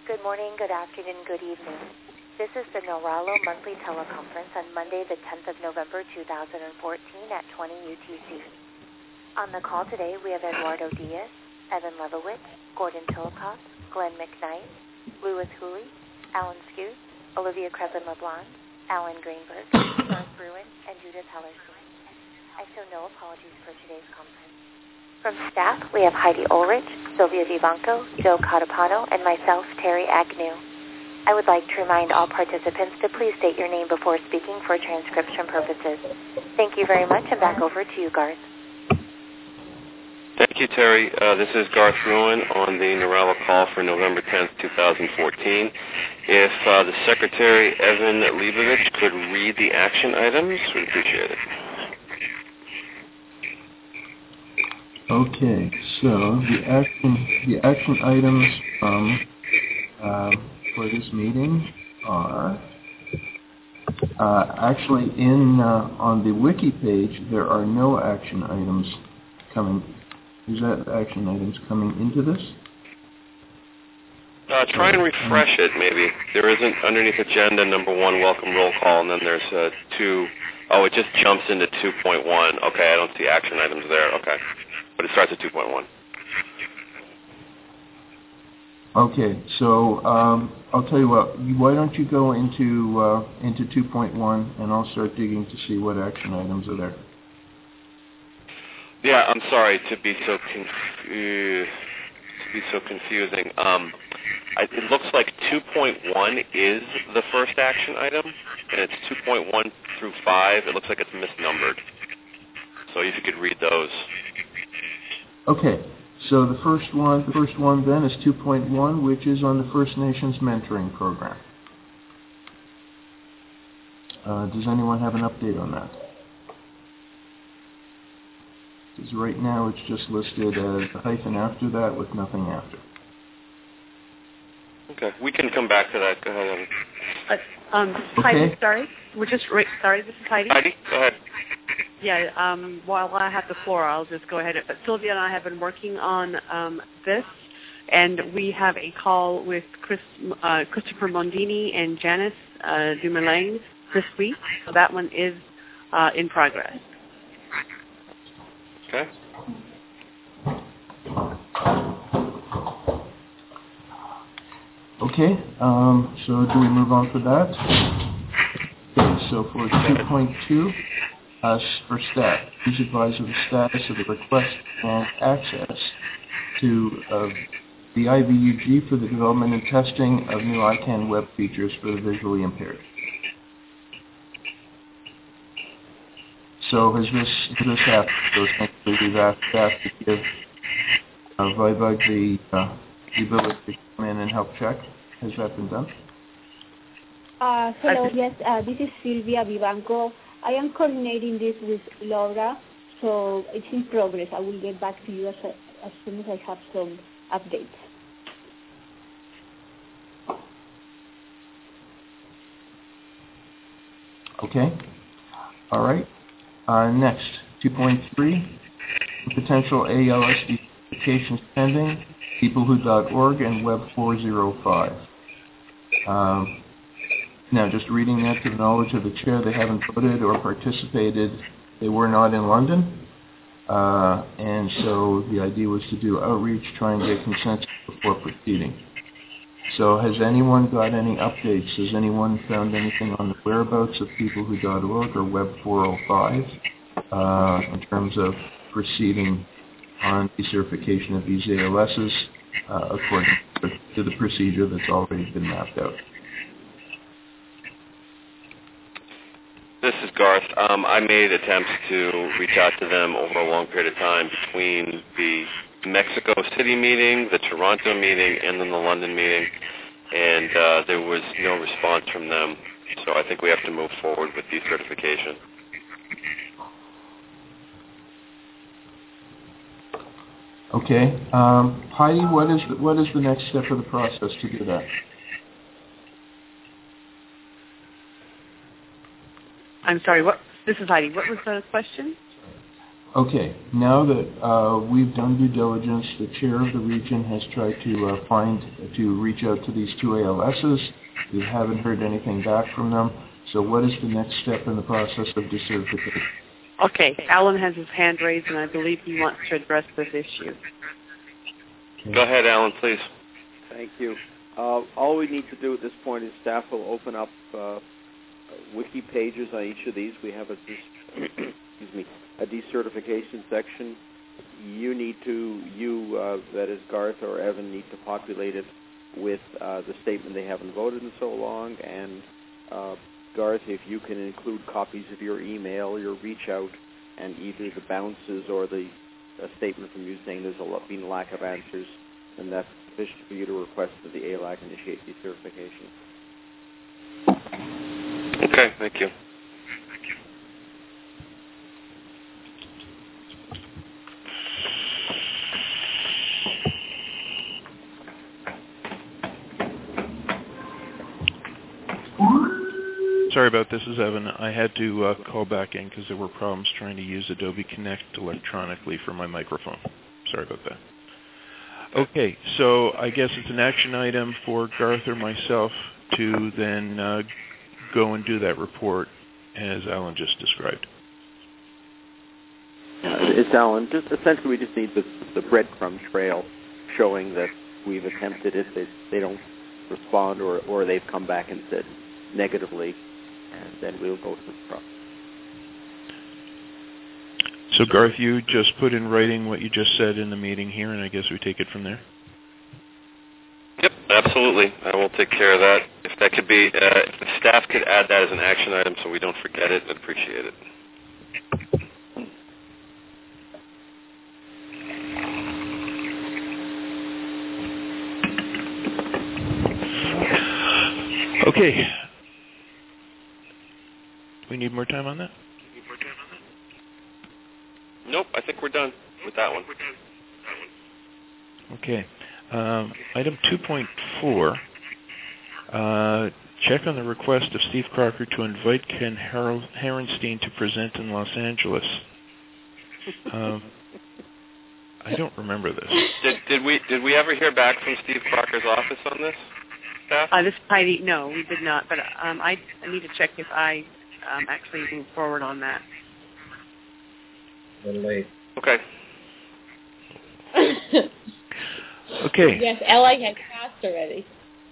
Good morning, good afternoon, good evening. This is the Noralo Monthly Teleconference on Monday, the 10th of November, 2014 at 20 UTC. On the call today, we have Eduardo Diaz, Evan Levowitz, Gordon Tillikoff, Glenn McKnight, Louis Hooley, Alan Scoot, Olivia Crespin-LeBlanc, Alan Greenberg, Garth Bruin, and Judith Hellerstein. I show no apologies for today's conference. From staff, we have Heidi Ulrich, Sylvia Vivanco, Joe Catapano, and myself, Terry Agnew. I would like to remind all participants to please state your name before speaking for transcription purposes. Thank you very much, and back over to you, Garth. Thank you, Terry. This is Garth Bruin on the Noralo call for November 10th, 2014. If the Secretary, Evan Leibovich, could read the action items, we'd appreciate it. Okay, so the action items for this meeting are actually on the wiki page there are no action items coming. Is that action items coming into this? Try and refresh it, maybe. There isn't underneath agenda number 1, welcome roll call, and then there's 2. Oh, it just jumps into 2.1. Okay, I don't see action items there. Okay. But it starts at 2.1. Okay, so I'll tell you what. Why don't you go into 2.1, and I'll start digging to see what action items are there. Yeah, I'm sorry to be so confusing. It looks like 2.1 is the first action item, and it's 2.1 through 5. It looks like it's misnumbered. So if you could read those. Okay, so the first one then is 2.1, which is on the First Nations Mentoring Program. Does anyone have an update on that? Because right now it's just listed as a hyphen after that with nothing after. Okay, we can come back to that. Go ahead, Evan. Heidi, sorry. This is Heidi. Heidi, go ahead. Yeah, while I have the floor, I'll just go ahead. But Sylvia and I have been working on this, and we have a call with Christopher Mondini and Janice Dumoulin this week. So that one is in progress. Okay. Okay, so do we move on for that? Okay, so for 2.2, for staff, please advise of the status of the request and access to the IVUG for the development and testing of new ICANN web features for the visually impaired. So has this happened? So essentially we've asked staff to give VIVUG the ability to come in and help check. Has that been done? Hello, yes, this is Sylvia Vivanco. I am coordinating this with Laura, so it's in progress. I will get back to you as soon as I have some updates. Okay. All right. Next, 2.3, potential ALS applications pending, peoplewho.org and Web 405. Now, just reading that to the knowledge of the chair, they haven't voted or participated. They were not in London, and so the idea was to do outreach, try and get consensus before proceeding. So has anyone got any updates? Has anyone found anything on the whereabouts of peoplewho.org or Web 405 in terms of proceeding on decertification of these ALSs according to the procedure that's already been mapped out? This is Garth. I made attempts to reach out to them over a long period of time between the Mexico City meeting, the Toronto meeting, and then the London meeting, and there was no response from them. So I think we have to move forward with decertification. Okay. Heidi, what is the next step of the process to do that? I'm sorry, this is Heidi. What was the question? Okay, now that we've done due diligence, the chair of the region has tried to reach out to these two ALSs. We haven't heard anything back from them. So what is the next step in the process of decertification? Okay, Alan has his hand raised, and I believe he wants to address this issue. Okay. Go ahead, Alan, please. Thank you. All we need to do at this point is staff will open up wiki pages on each of these. We have a decertification section. That is Garth or Evan, need to populate it with the statement they haven't voted in so long. And Garth, if you can include copies of your email, your reach out, and either the bounces or a statement from you saying there's been a lack of answers, then that's sufficient for you to request that the ALAC initiate decertification. Okay, thank you. Sorry about this. This is Evan. I had to call back in because there were problems trying to use Adobe Connect electronically for my microphone. Sorry about that. Okay, so I guess it's an action item for Garth or myself to then go and do that report as Alan just described. It's Alan. Essentially, we just need the breadcrumb trail showing that we've attempted it. They don't respond, or they've come back and said negatively, and then we'll go through the process. So, Garth, you just put in writing what you just said in the meeting here, and I guess we take it from there? Yep, absolutely. I will take care of that. If that could be, if staff could add that as an action item so we don't forget it, I'd appreciate it. Okay. We need more time on that? Nope, I think we're done with that one. Okay. Item 2.4, check on the request of Steve Crocker to invite Ken Herenstein to present in Los Angeles. I don't remember this. Did we ever hear back from Steve Crocker's office on this, staff? This is Heidi. No, we did not, but I need to check if I actually move forward on that. A little late. Okay. Okay. Yes, LA has passed already.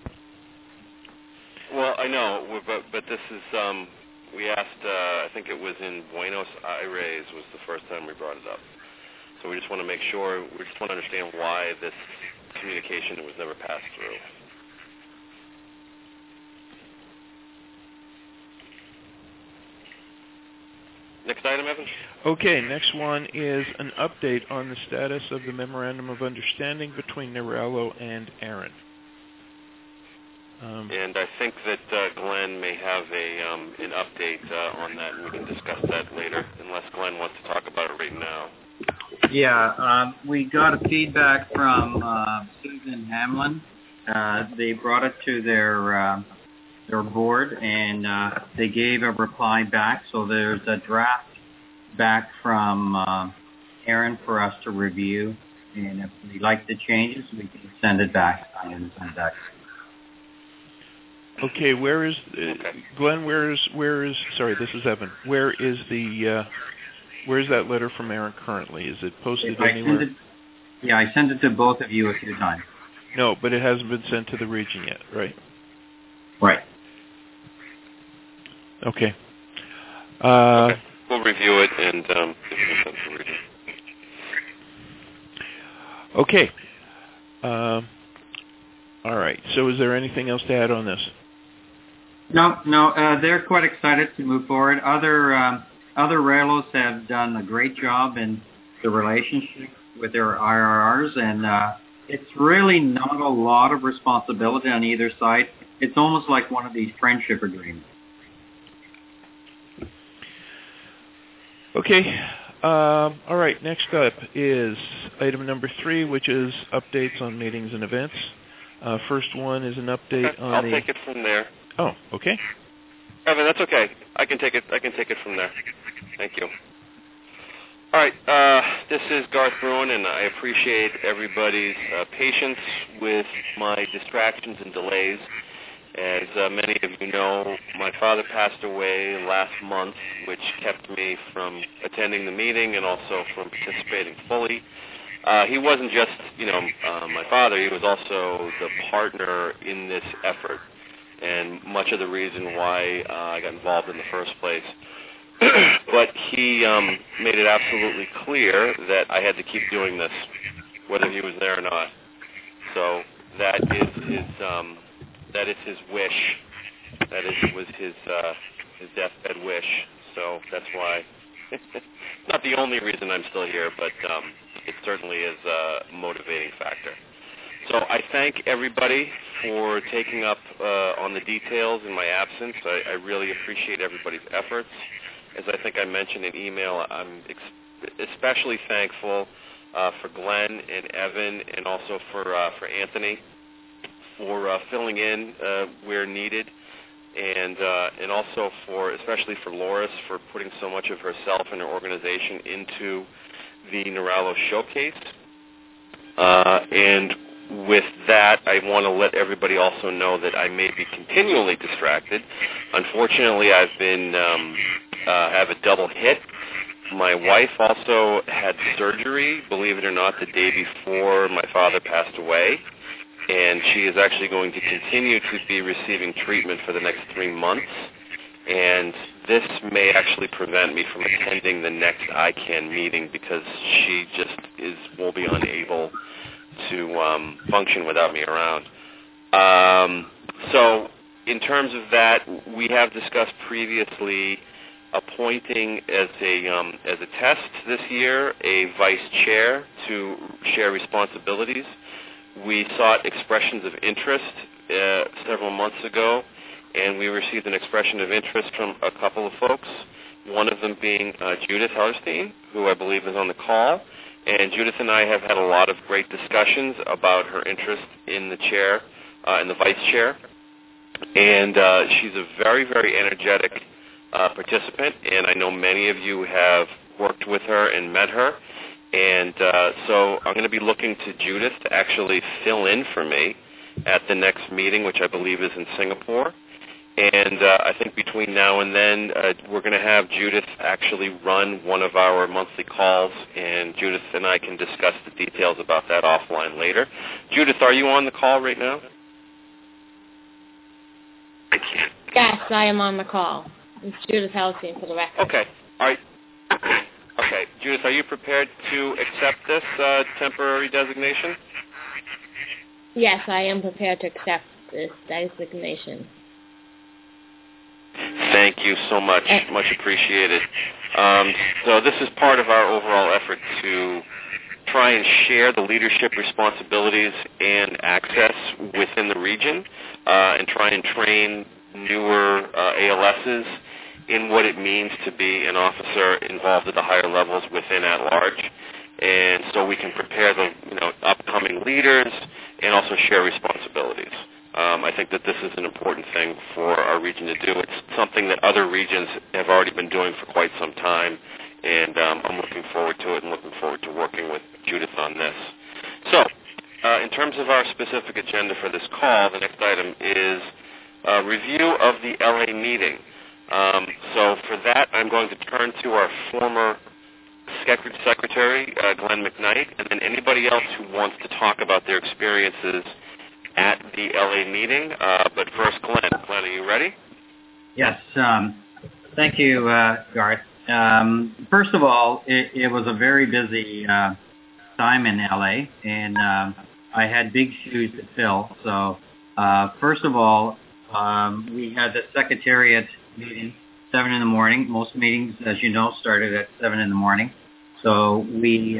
Well, I know, but this is, we asked, I think it was in Buenos Aires was the first time we brought it up. So we just want to make sure, we just want to understand why this communication was never passed through. Next item, Evan? Okay, next one is an update on the status of the Memorandum of Understanding between Norello and Aaron. And I think that Glenn may have an update on that, and we can discuss that later, unless Glenn wants to talk about it right now. Yeah, we got a feedback from Susan Hamlin. They brought it to their board, and they gave a reply back. So there's a draft back from Aaron for us to review, and if we like the changes, we can send it back. Okay, where is Glenn? Where is? Sorry, this is Evan. Where is that letter from Aaron currently? Is it posted anywhere? I sent it to both of you a few times. No, but it hasn't been sent to the region yet, right? Right. Okay. Okay. We'll review it and give it a sense of region. Okay. All right. So is there anything else to add on this? No. They're quite excited to move forward. Other railroads have done a great job in the relationship with their IRRs, and it's really not a lot of responsibility on either side. It's almost like one of these friendship agreements. Okay. All right. Next up is item number 3, which is updates on meetings and events. First one is an update on I'll take it from there. Oh, okay. Evan, that's okay. I can take it from there. Thank you. All right, this is Garth Bruin, and I appreciate everybody's patience with my distractions and delays. As many of you know, my father passed away last month, which kept me from attending the meeting and also from participating fully. He wasn't just, my father. He was also the partner in this effort, and much of the reason why I got involved in the first place. But he made it absolutely clear that I had to keep doing this, whether he was there or not. So that is his wish. Was his deathbed wish. So that's why. Not the only reason I'm still here, but it certainly is a motivating factor. So I thank everybody for taking up on the details in my absence. I really appreciate everybody's efforts. As I think I mentioned in email, I'm especially thankful for Glenn and Evan, and also for Anthony for filling in where needed, and also especially for Loris for putting so much of herself and her organization into the Niralo Showcase. And with that, I want to let everybody also know that I may be continually distracted. Unfortunately, I've been have a double hit. My wife also had surgery, believe it or not, the day before my father passed away, and she is actually going to continue to be receiving treatment for the next 3 months, and this may actually prevent me from attending the next ICANN meeting because she just will be unable to function without me around. So in terms of that, we have discussed previously appointing as a test this year a vice chair to share responsibilities. We sought expressions of interest several months ago, and we received an expression of interest from a couple of folks, one of them being Judith Hellerstein, who I believe is on the call. And Judith and I have had a lot of great discussions about her interest in the chair, in the vice chair. And she's a very, very energetic participant, and I know many of you have worked with her and met her. And so I'm going to be looking to Judith to actually fill in for me at the next meeting, which I believe is in Singapore. And I think between now and then, we're going to have Judith actually run one of our monthly calls, and Judith and I can discuss the details about that offline later. Judith, are you on the call right now? Yes, I am on the call. It's Judith Hellerstein for the record. Okay. All right. Okay. Judith, are you prepared to accept this temporary designation? Yes, I am prepared to accept this designation. Thank you so much. Much appreciated. So this is part of our overall effort to try and share the leadership responsibilities and access within the region and try and train newer ALSs in what it means to be an officer involved at the higher levels within at large. And so we can prepare the upcoming leaders and also share responsibilities. I think that this is an important thing for our region to do. It's something that other regions have already been doing for quite some time, and I'm looking forward to it and looking forward to working with Judith on this. So in terms of our specific agenda for this call, the next item is a review of the LA meeting. So for that, I'm going to turn to our former Secretary, Glenn McKnight, and then anybody else who wants to talk about their experiences at the LA meeting. But first, Glenn. Glenn, are you ready? Yes. Thank you, Garth. First of all, it was a very busy time in LA, and I had big shoes to fill. So first of all, we had the Secretariat meeting 7 in the morning. Most meetings, as you know, started at 7 in the morning. So we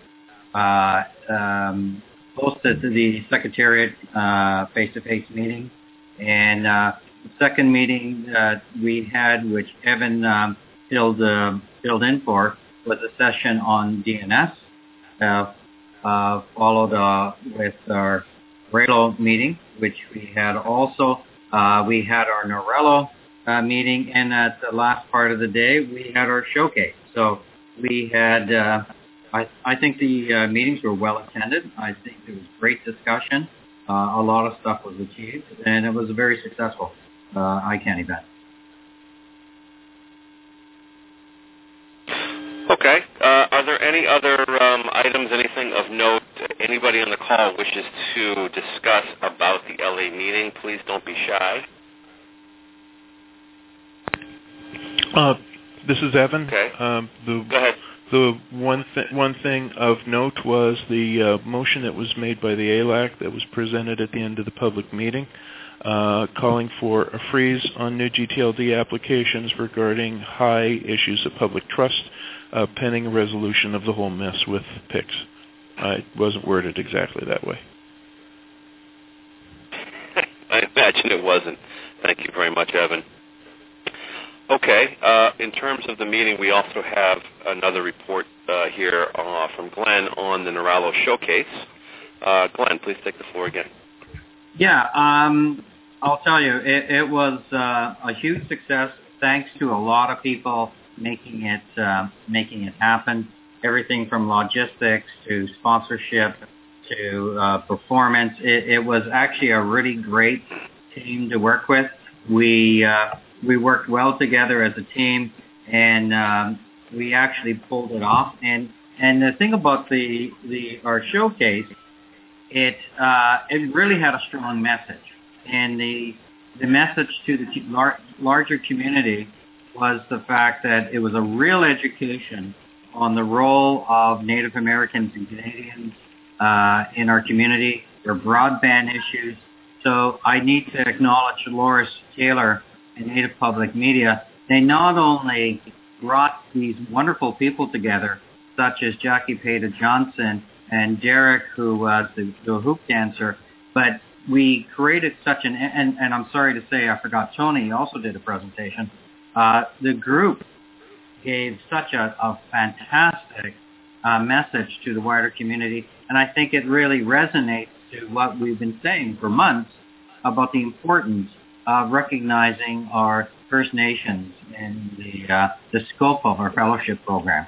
hosted the Secretariat face-to-face meeting. And the second meeting that we had, which Evan filled in for, was a session on DNS, followed with our Relo meeting, which we had also. We had our Niralo meeting, and at the last part of the day, we had our showcase. So We had, I think the meetings were well attended. I think there was great discussion. A lot of stuff was achieved, and it was a very successful ICANN event. Okay. Are there any other items, anything of note, anybody on the call wishes to discuss about the LA meeting? Please don't be shy. This is Evan. Okay. Go ahead. The one thing of note was the motion that was made by the ALAC that was presented at the end of the public meeting, calling for a freeze on new GTLD applications regarding high issues of public trust, pending a resolution of the whole mess with PICS. It wasn't worded exactly that way. I imagine it wasn't. Thank you very much, Evan. Okay. In terms of the meeting, we also have another report here from Glenn on the Neuralo Showcase. Glenn, please take the floor again. Yeah, I'll tell you, it was a huge success thanks to a lot of people making it happen. Everything from logistics to sponsorship to performance. It was actually a really great team to work with. We worked well together as a team, and we actually pulled it off. And the thing about our showcase, it really had a strong message, and the message to the larger community was the fact that it was a real education on the role of Native Americans and Canadians in our community, their broadband issues. So I need to acknowledge Loris Taylor and Native Public Media. They not only brought these wonderful people together, such as Jackie Payda Johnson and Derek, who was the hoop dancer, but we created such and I'm sorry to say I forgot Tony also did a presentation. The group gave such a fantastic message to the wider community, and I think it really resonates to what we've been saying for months about the importance of recognizing our First Nations and the scope of our fellowship program.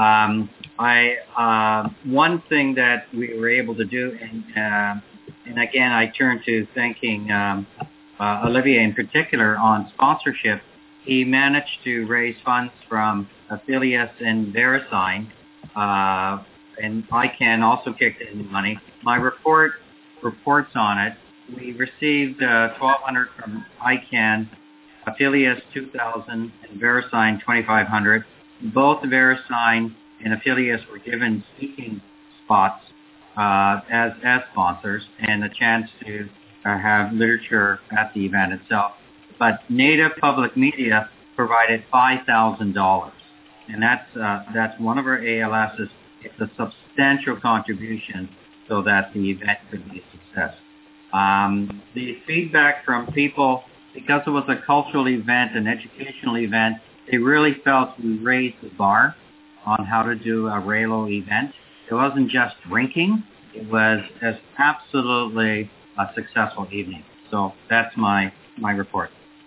One thing that we were able to do, and again I turn to thanking Olivier in particular on sponsorship. He managed to raise funds from Affiliates and VeriSign, and ICANN also kicked in money. My reports on it. We received $1,200 from ICANN, Affiliates $2,000, and VeriSign $2,500. Both VeriSign and Affiliates were given speaking spots as sponsors and a chance to have literature at the event itself. But Native Public Media provided $5,000, and that's one of our ALSs. It's a substantial contribution so that the event could be a success. The feedback from people, because it was a cultural event, an educational event, they really felt we raised the bar on how to do a Ralo event. It wasn't just drinking. It was absolutely a successful evening. So that's my report.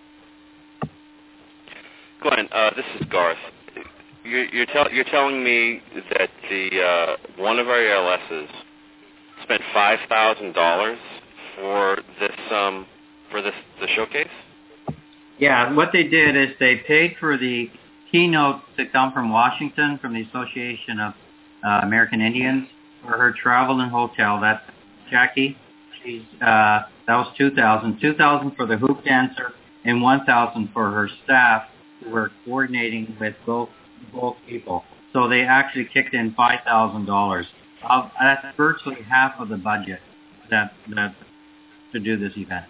Glenn, this is Garth. You're telling me that the one of our ALSs spent $5,000 for the showcase? Yeah, what they did is they paid for the keynote to come from Washington, from the Association of American Indians, for her travel and hotel. That's Jackie. That was $2,000. $2,000 for the hoop dancer and $1,000 for her staff who were coordinating with both people. So they actually kicked in $5,000. That's virtually half of the budget that to do this event.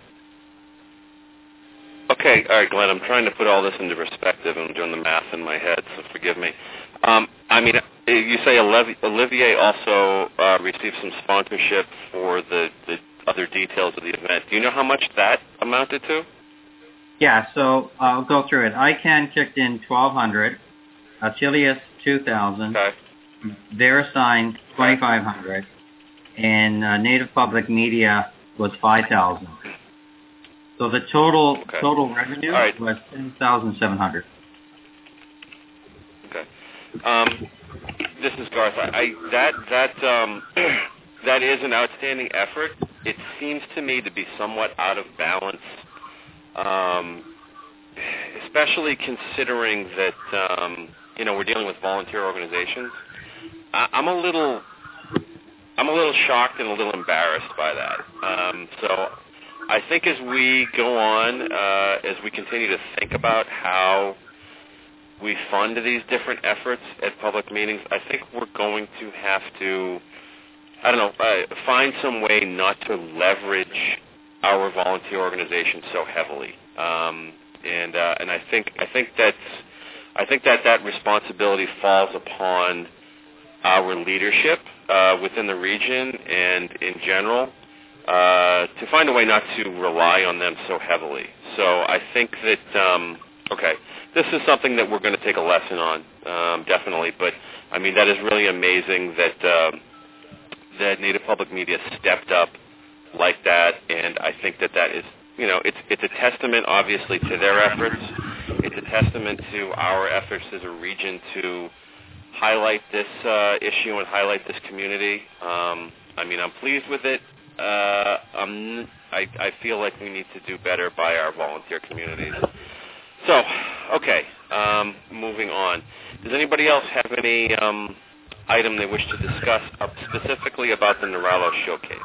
Okay, all right, Glenn. I'm trying to put all this into perspective. I'm doing the math in my head, so forgive me. I mean, you say Olivier also received some sponsorship for the other details of the event. Do you know how much that amounted to? Yeah, so I'll go through it. ICANN kicked in $1,200, Affiliates $2,000, okay. VeriSign $2,500, and Native Public Media was $5,000. So the total revenue was $10,700. Okay. This is Garth. That is an outstanding effort. It seems to me to be somewhat out of balance, especially considering that we're dealing with volunteer organizations. I'm a little shocked and a little embarrassed by that. So I think as we go on, as we continue to think about how we fund these different efforts at public meetings, I think we're going to have to, find some way not to leverage our volunteer organization so heavily. And I think that responsibility falls upon our leadership within the region and in general to find a way not to rely on them so heavily. So I think that this is something that we're going to take a lesson on, definitely. But I mean, that is really amazing that Native Public Media stepped up like that, and I think that is, it's a testament, obviously, to their efforts. It's a testament to our efforts as a region to highlight this issue and highlight this community. I'm pleased with it. I feel like we need to do better by our volunteer communities. So, moving on. Does anybody else have any item they wish to discuss specifically about the Niralo Showcase?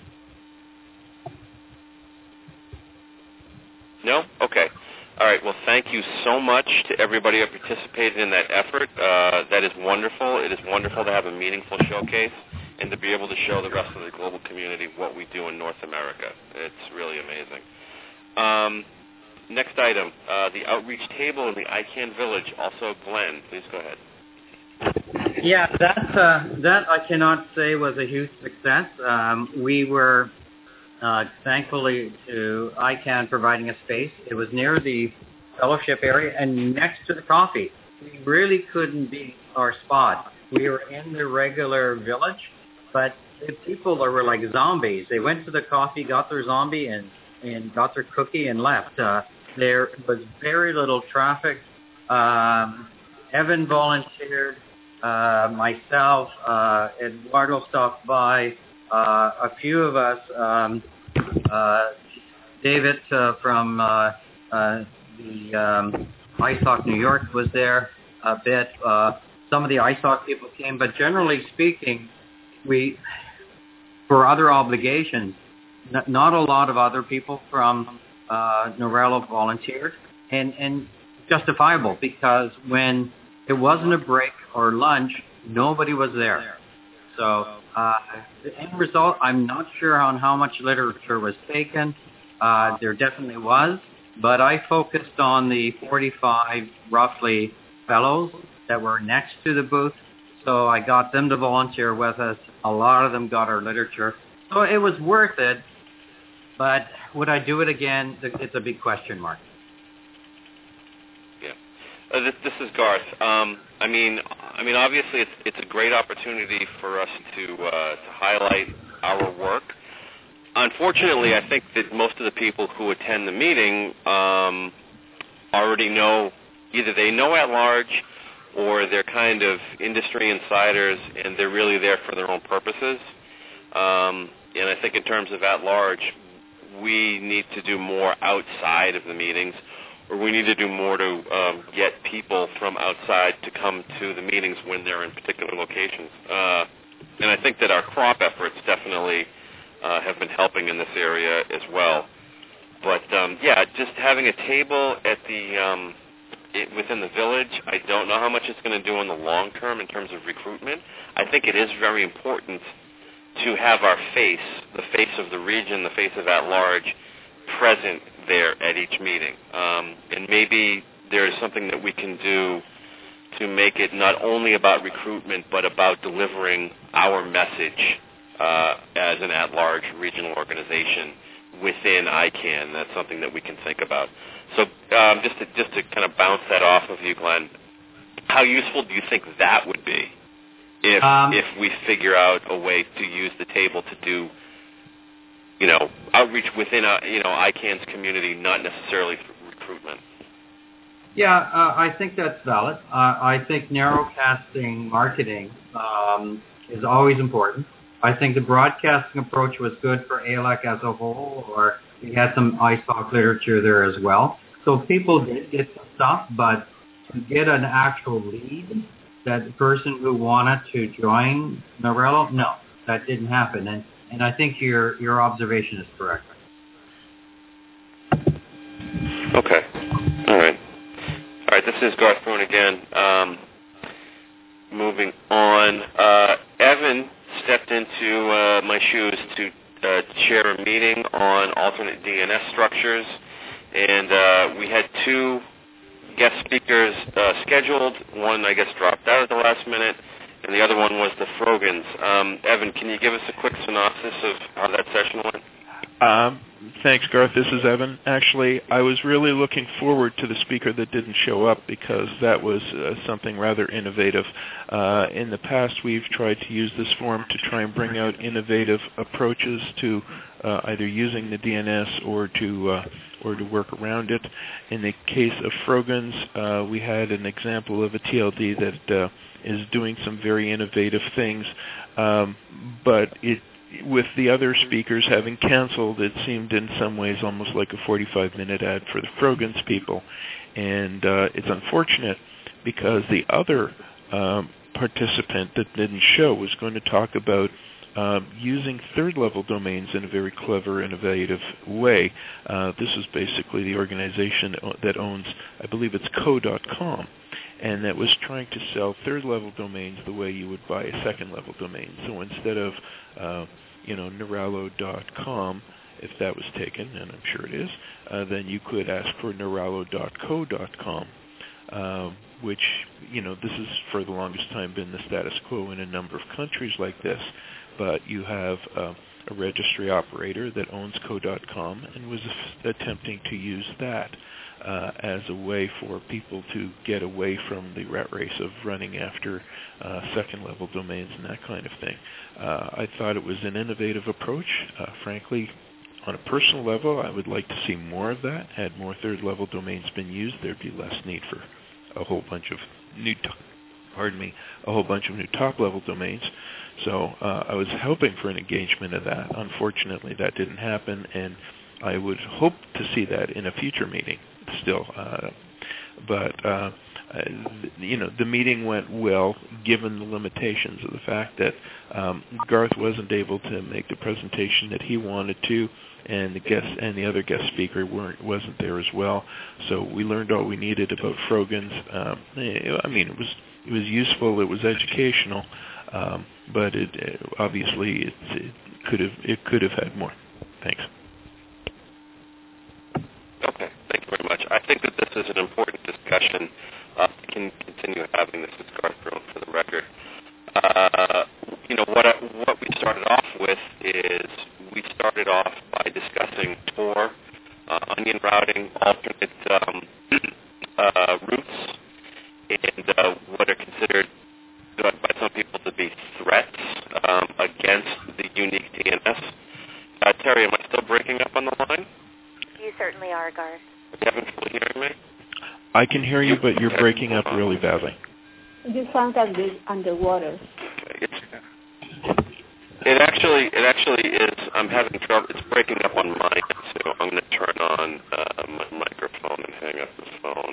No? Okay. All right. Well, thank you so much to everybody who participated in that effort. That is wonderful. It is wonderful to have a meaningful showcase and to be able to show the rest of the global community what we do in North America. It's really amazing. Next item, the outreach table in the ICANN Village. Also, Glenn, please go ahead. Yeah, that I cannot say was a huge success. We were thankfully to ICANN providing a space. It was near the fellowship area and next to the coffee. We really couldn't beat our spot. We were in the regular village, but the people were like zombies. They went to the coffee, got their zombie, and got their cookie and left. There was very little traffic. Evan volunteered. Myself, Eduardo stopped by. A few of us, David from the ISOC New York was there a bit. Some of the ISOC people came, but generally speaking, for other obligations, not a lot of other people from Niralo volunteered, and justifiable, because when it wasn't a break or lunch, nobody was there. So the end result, I'm not sure on how much literature was taken. There definitely was, but I focused on the 45 roughly fellows that were next to the booth. So I got them to volunteer with us. A lot of them got our literature. So it was worth it, but would I do it again? It's a big question mark. Yeah. This is Garth. Obviously, it's a great opportunity for us to highlight our work. Unfortunately, I think that most of the people who attend the meeting already know, either they know at large or they're kind of industry insiders, and they're really there for their own purposes. And I think in terms of at large, we need to do more outside of the meetings, or we need to do more to get people from outside to come to the meetings when they're in particular locations. And I think that our crop efforts definitely have been helping in this area as well. But, just having a table at the within the village, I don't know how much it's going to do in the long term in terms of recruitment. I think it is very important to have our face, the face of the region, the face of at large, present there at each meeting. And maybe there's something that we can do to make it not only about recruitment, but about delivering our message as an at-large regional organization within ICANN. That's something that we can think about. So just to kind of bounce that off of you, Glenn, how useful do you think that would be if we figure out a way to use the table to do outreach within ICANN's community, not necessarily through recruitment? I think that's valid. I think narrowcasting marketing is always important. I think the broadcasting approach was good for ALEC as a whole, or we had some ISOC literature there as well. So people did get some stuff, but to get an actual lead, that person who wanted to join Narello, no, that didn't happen. And I think your observation is correct. Okay. All right. This is Garth Brune again. Moving on. Evan stepped into my shoes to chair a meeting on alternate DNS structures, and we had two guest speakers scheduled. One, I guess, dropped out at the last minute, and the other one was the Frogans. Evan, can you give us a quick synopsis of how that session went? Thanks, Garth. This is Evan. Actually, I was really looking forward to the speaker that didn't show up because that was something rather innovative. In the past, we've tried to use this forum to try and bring out innovative approaches to either using the DNS or to work around it. In the case of Frogans, we had an example of a TLD that is doing some very innovative things, but with the other speakers having canceled, it seemed in some ways almost like a 45-minute ad for the Frogans people. And it's unfortunate because the other participant that didn't show was going to talk about using third-level domains in a very clever, innovative way. This is basically the organization that owns, I believe it's co.com, and that was trying to sell third-level domains the way you would buy a second-level domain. So instead of Narello.com, if that was taken, and I'm sure it is, then you could ask for Narello.co.com, which, this has for the longest time been the status quo in a number of countries like this. But you have a registry operator that owns co.com and was attempting to use that as a way for people to get away from the rat race of running after second-level domains and that kind of thing. I thought it was an innovative approach. Frankly, on a personal level, I would like to see more of that. Had more third-level domains been used, there'd be less need for a whole bunch of new top-level domains. So I was hoping for an engagement of that. Unfortunately, that didn't happen, and I would hope to see that in a future meeting still. But the meeting went well, given the limitations of the fact that Garth wasn't able to make the presentation that he wanted to, and the other guest speaker wasn't there as well. So we learned all we needed about Frogans. It was useful. It was educational, but it obviously could have had more. Thanks. Okay, thank you very much. I think that this is an important discussion. We can continue having this with Garth Brune for the record. What we started off with is we started off by discussing Tor, onion routing, alternate routes, and what are considered by some people to be threats against the unique DNS. Terry, am I still breaking up on the line? You certainly are, Garth. You haven't fully hearing me? I can hear you, but you're breaking up really badly. You sound underwater. It actually is. I'm having trouble. It's breaking up on my end, so I'm going to turn on my microphone and hang up the phone.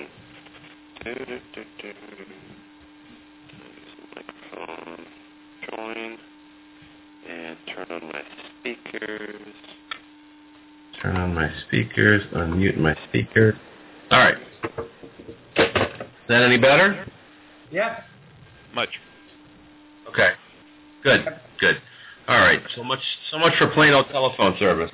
Microphone, join, and turn on my speakers. Turn on my speakers, unmute my speaker. All right. Is that any better? Yeah. Much. Okay. Good. All right. So much for plain old telephone service.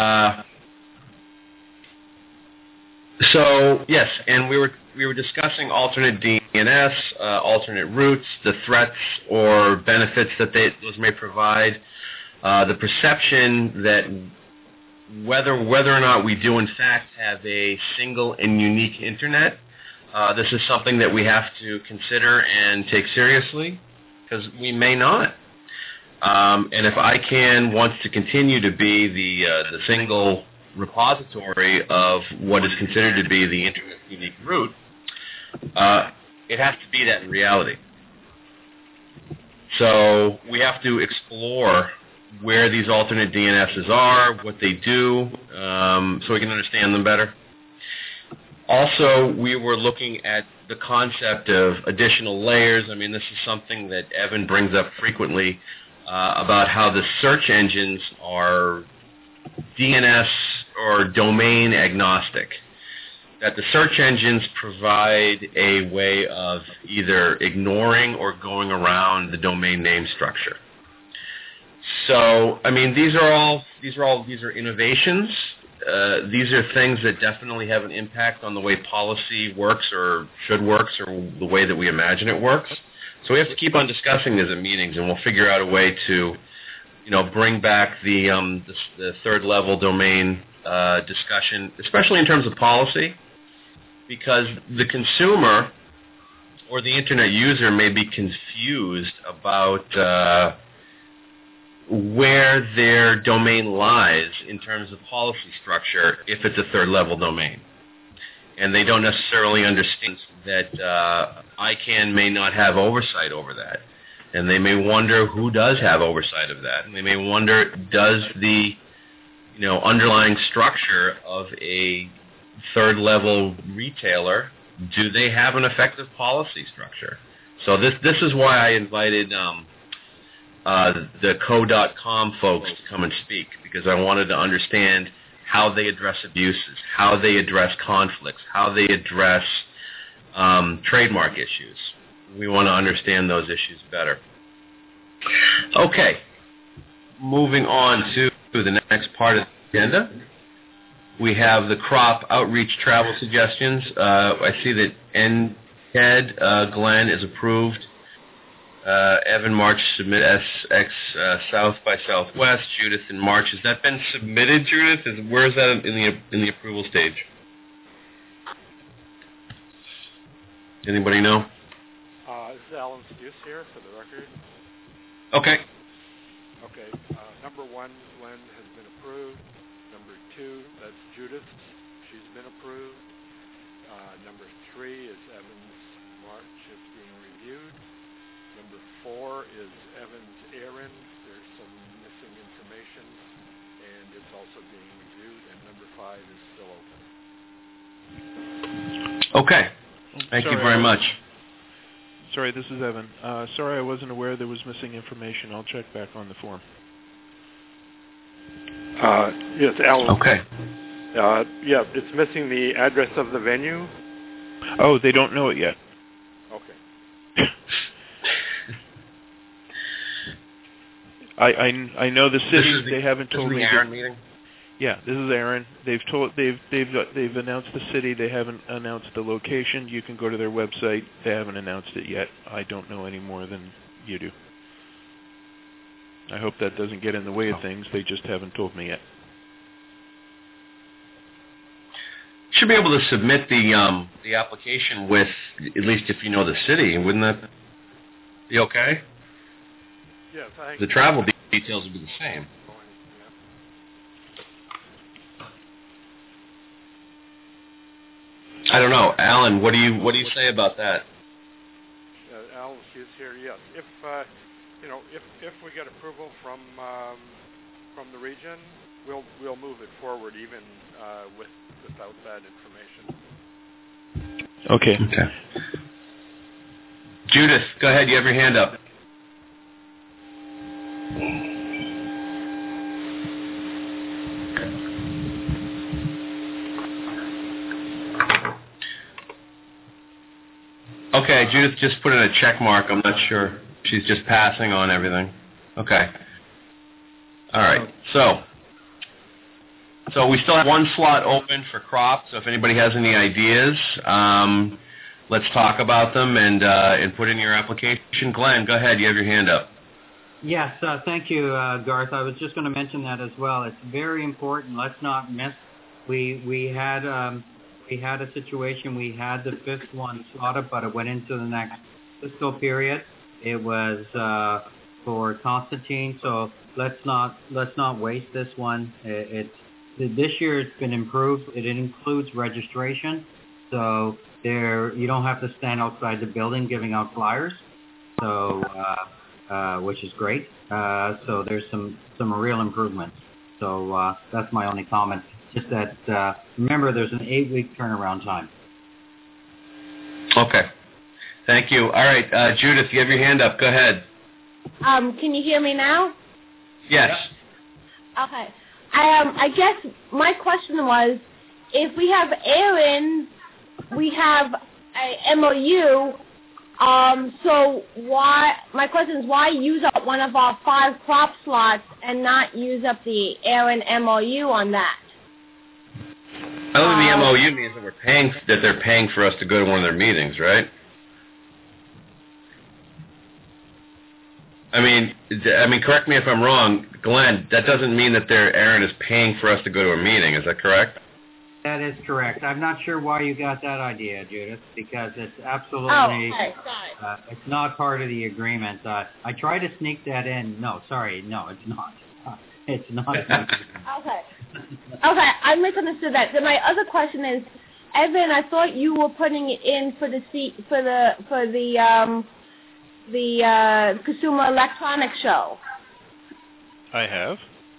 So yes, and we were discussing alternate DNS, alternate routes, the threats or benefits that those may provide, the perception that whether or not we do in fact have a single and unique internet. This is something that we have to consider and take seriously, because we may not. And if ICANN wants to continue to be the single repository of what is considered to be the internet unique root, it has to be that in reality. So we have to explore where these alternate DNSs are, what they do, so we can understand them better. Also, we were looking at the concept of additional layers. I mean, this is something that Evan brings up frequently about how the search engines are DNS or domain agnostic. That the search engines provide a way of either ignoring or going around the domain name structure. So, I mean, these are innovations. These are things that definitely have an impact on the way policy works or should works or the way that we imagine it works. So we have to keep on discussing these in meetings, and we'll figure out a way to, bring back the third level domain discussion, especially in terms of policy, because the consumer or the internet user may be confused about where their domain lies in terms of policy structure if it's a third-level domain. And they don't necessarily understand that ICANN may not have oversight over that. And they may wonder who does have oversight of that. And they may wonder, does the underlying structure of a third-level retailer, do they have an effective policy structure? So this is why I invited the Co.com folks to come and speak, because I wanted to understand how they address abuses, how they address conflicts, how they address trademark issues. We want to understand those issues better. Okay, moving on to the next part of the agenda. We have the crop outreach travel suggestions. I see that NCAD, Glenn, is approved. Evan March submit SX South by Southwest. Judith in March. Has that been submitted, Judith? Where is that in the approval stage? Anybody know? This is Alan Stuse here for the record. Okay. Okay. Number 1, Glenn has been approved. Number 2, that's Judith. She's been approved. Number 3 is Evan's March. It's being reviewed. Number 4 is Evan's Aaron. There's some missing information, and it's also being reviewed. And number 5 is still open. Okay. Thank you very much. Sorry, this is Evan. Sorry, I wasn't aware there was missing information. I'll check back on the form. Yes, Alan. Okay. Yeah, it's missing the address of the venue. Oh, they don't know it yet. Okay. I know the city. They haven't told me. This is the Aaron meeting. Yeah, this is Aaron. They've announced the city. They haven't announced the location. You can go to their website. They haven't announced it yet. I don't know any more than you do. I hope that doesn't get in the way of things. They just haven't told me yet. Should be able to submit the application with, at least if you know the city. Wouldn't that be okay? Yes, the travel details would be the same. I don't know, Alan. What do you say about that? Alan is here. Yes, if we get approval from the region, we'll move it forward even without that information. Okay. Judith, go ahead. You have your hand up. Okay, Judith just put in a check mark. I'm not sure. She's just passing on everything. Okay. All right. So we still have one slot open for crop. So if anybody has any ideas, let's talk about them and put in your application. Glenn, go ahead. You have your hand up. Yes, thank you, Garth. I was just going to mention that as well. It's very important. Let's not miss. We had a situation. We had the 5th one slotted, but it went into the next fiscal period. It was for Constantine, so let's not waste this one. This year it's been improved. It includes registration, So you don't have to stand outside the building giving out flyers. So which is great. So there's some real improvements. So that's my only comment. Just that remember, there's an 8-week turnaround time. Okay. Thank you. All right, Judith, you have your hand up. Go ahead. Can you hear me now? Yes. Okay. I guess my question was, if we have Aaron, we have a MOU. So why? My question is, why use up one of our 5 crop slots and not use up the Aaron MOU on that? I don't think the MOU means that they're paying for us to go to one of their meetings, right? I mean, correct me if I'm wrong, Glenn. That doesn't mean that Aaron is paying for us to go to a meeting. Is that correct? That is correct. I'm not sure why you got that idea, Judith, because it's absolutely it's not part of the agreement. I tried to sneak that in. No, it's not. It's not. Okay, I misunderstood that. Then my other question is, Evan, I thought you were putting it in for the Consumer Electronics Show. I have.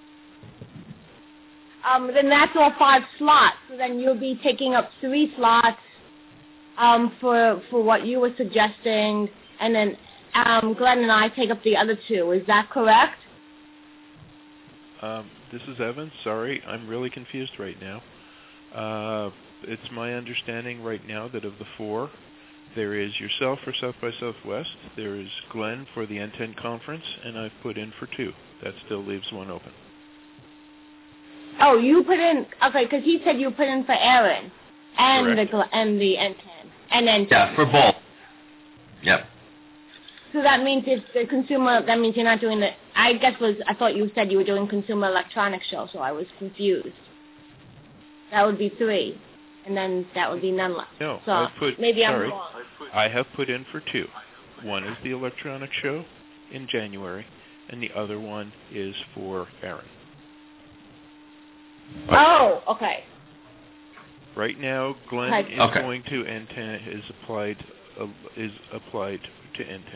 Then that's all 5 slots. So then you'll be taking up 3 slots for what you were suggesting, and then Glenn and I take up the other 2. Is that correct? This is Evan. Sorry, I'm really confused right now. It's my understanding right now that of the 4, there is yourself for South by Southwest, there is Glenn for the N10 conference, and I've put in for 2. That still leaves 1 open. Oh, you put in, okay, because he said you put in for Aaron and the N10 and N10. Yeah, for both. Yep. So that means if the consumer, that means you're not doing I thought you said you were doing Consumer Electronics Show, so I was confused. That would be 3, and then that would be none left. No, so maybe I'm wrong. I have put in for 2. One is the Electronics Show in January, and the other one is for Aaron. Oh, okay. Right now, Glenn is going to N10, is applied to N10.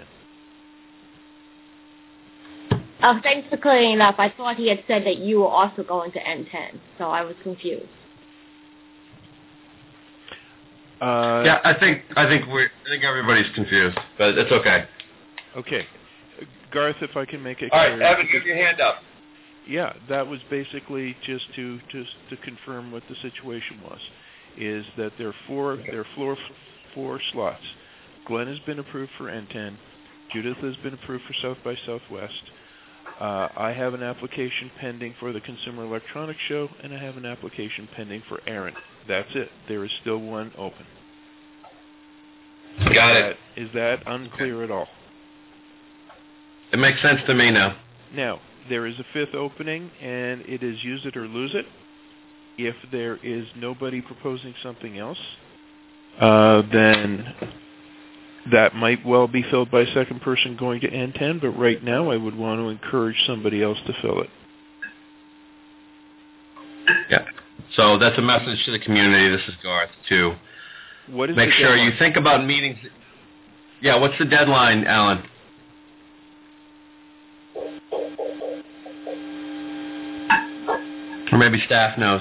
Thanks for clearing it up. I thought he had said that you were also going to N10, so I was confused. Yeah, I think everybody's confused, but it's okay. Okay, Garth, if I can make it clear. All right, Evan, give your hand up. Yeah, that was basically just to confirm what the situation was. Is that there are 4 slots. Glenn has been approved for N10. Judith has been approved for South by Southwest. I have an application pending for the Consumer Electronics Show, and I have an application pending for Aaron. That's it. There is still 1 open. Got it. Is that unclear at all? It makes sense to me now. Now, there is a 5th opening, and it is use it or lose it. If there is nobody proposing something else, then that might well be filled by a second person going to N10, but right now I would want to encourage somebody else to fill it. Yeah. So that's a message to the community. This is Garth, too. What is Make sure deadline? You think about meetings. Yeah, what's the deadline, Alan? Or maybe staff knows.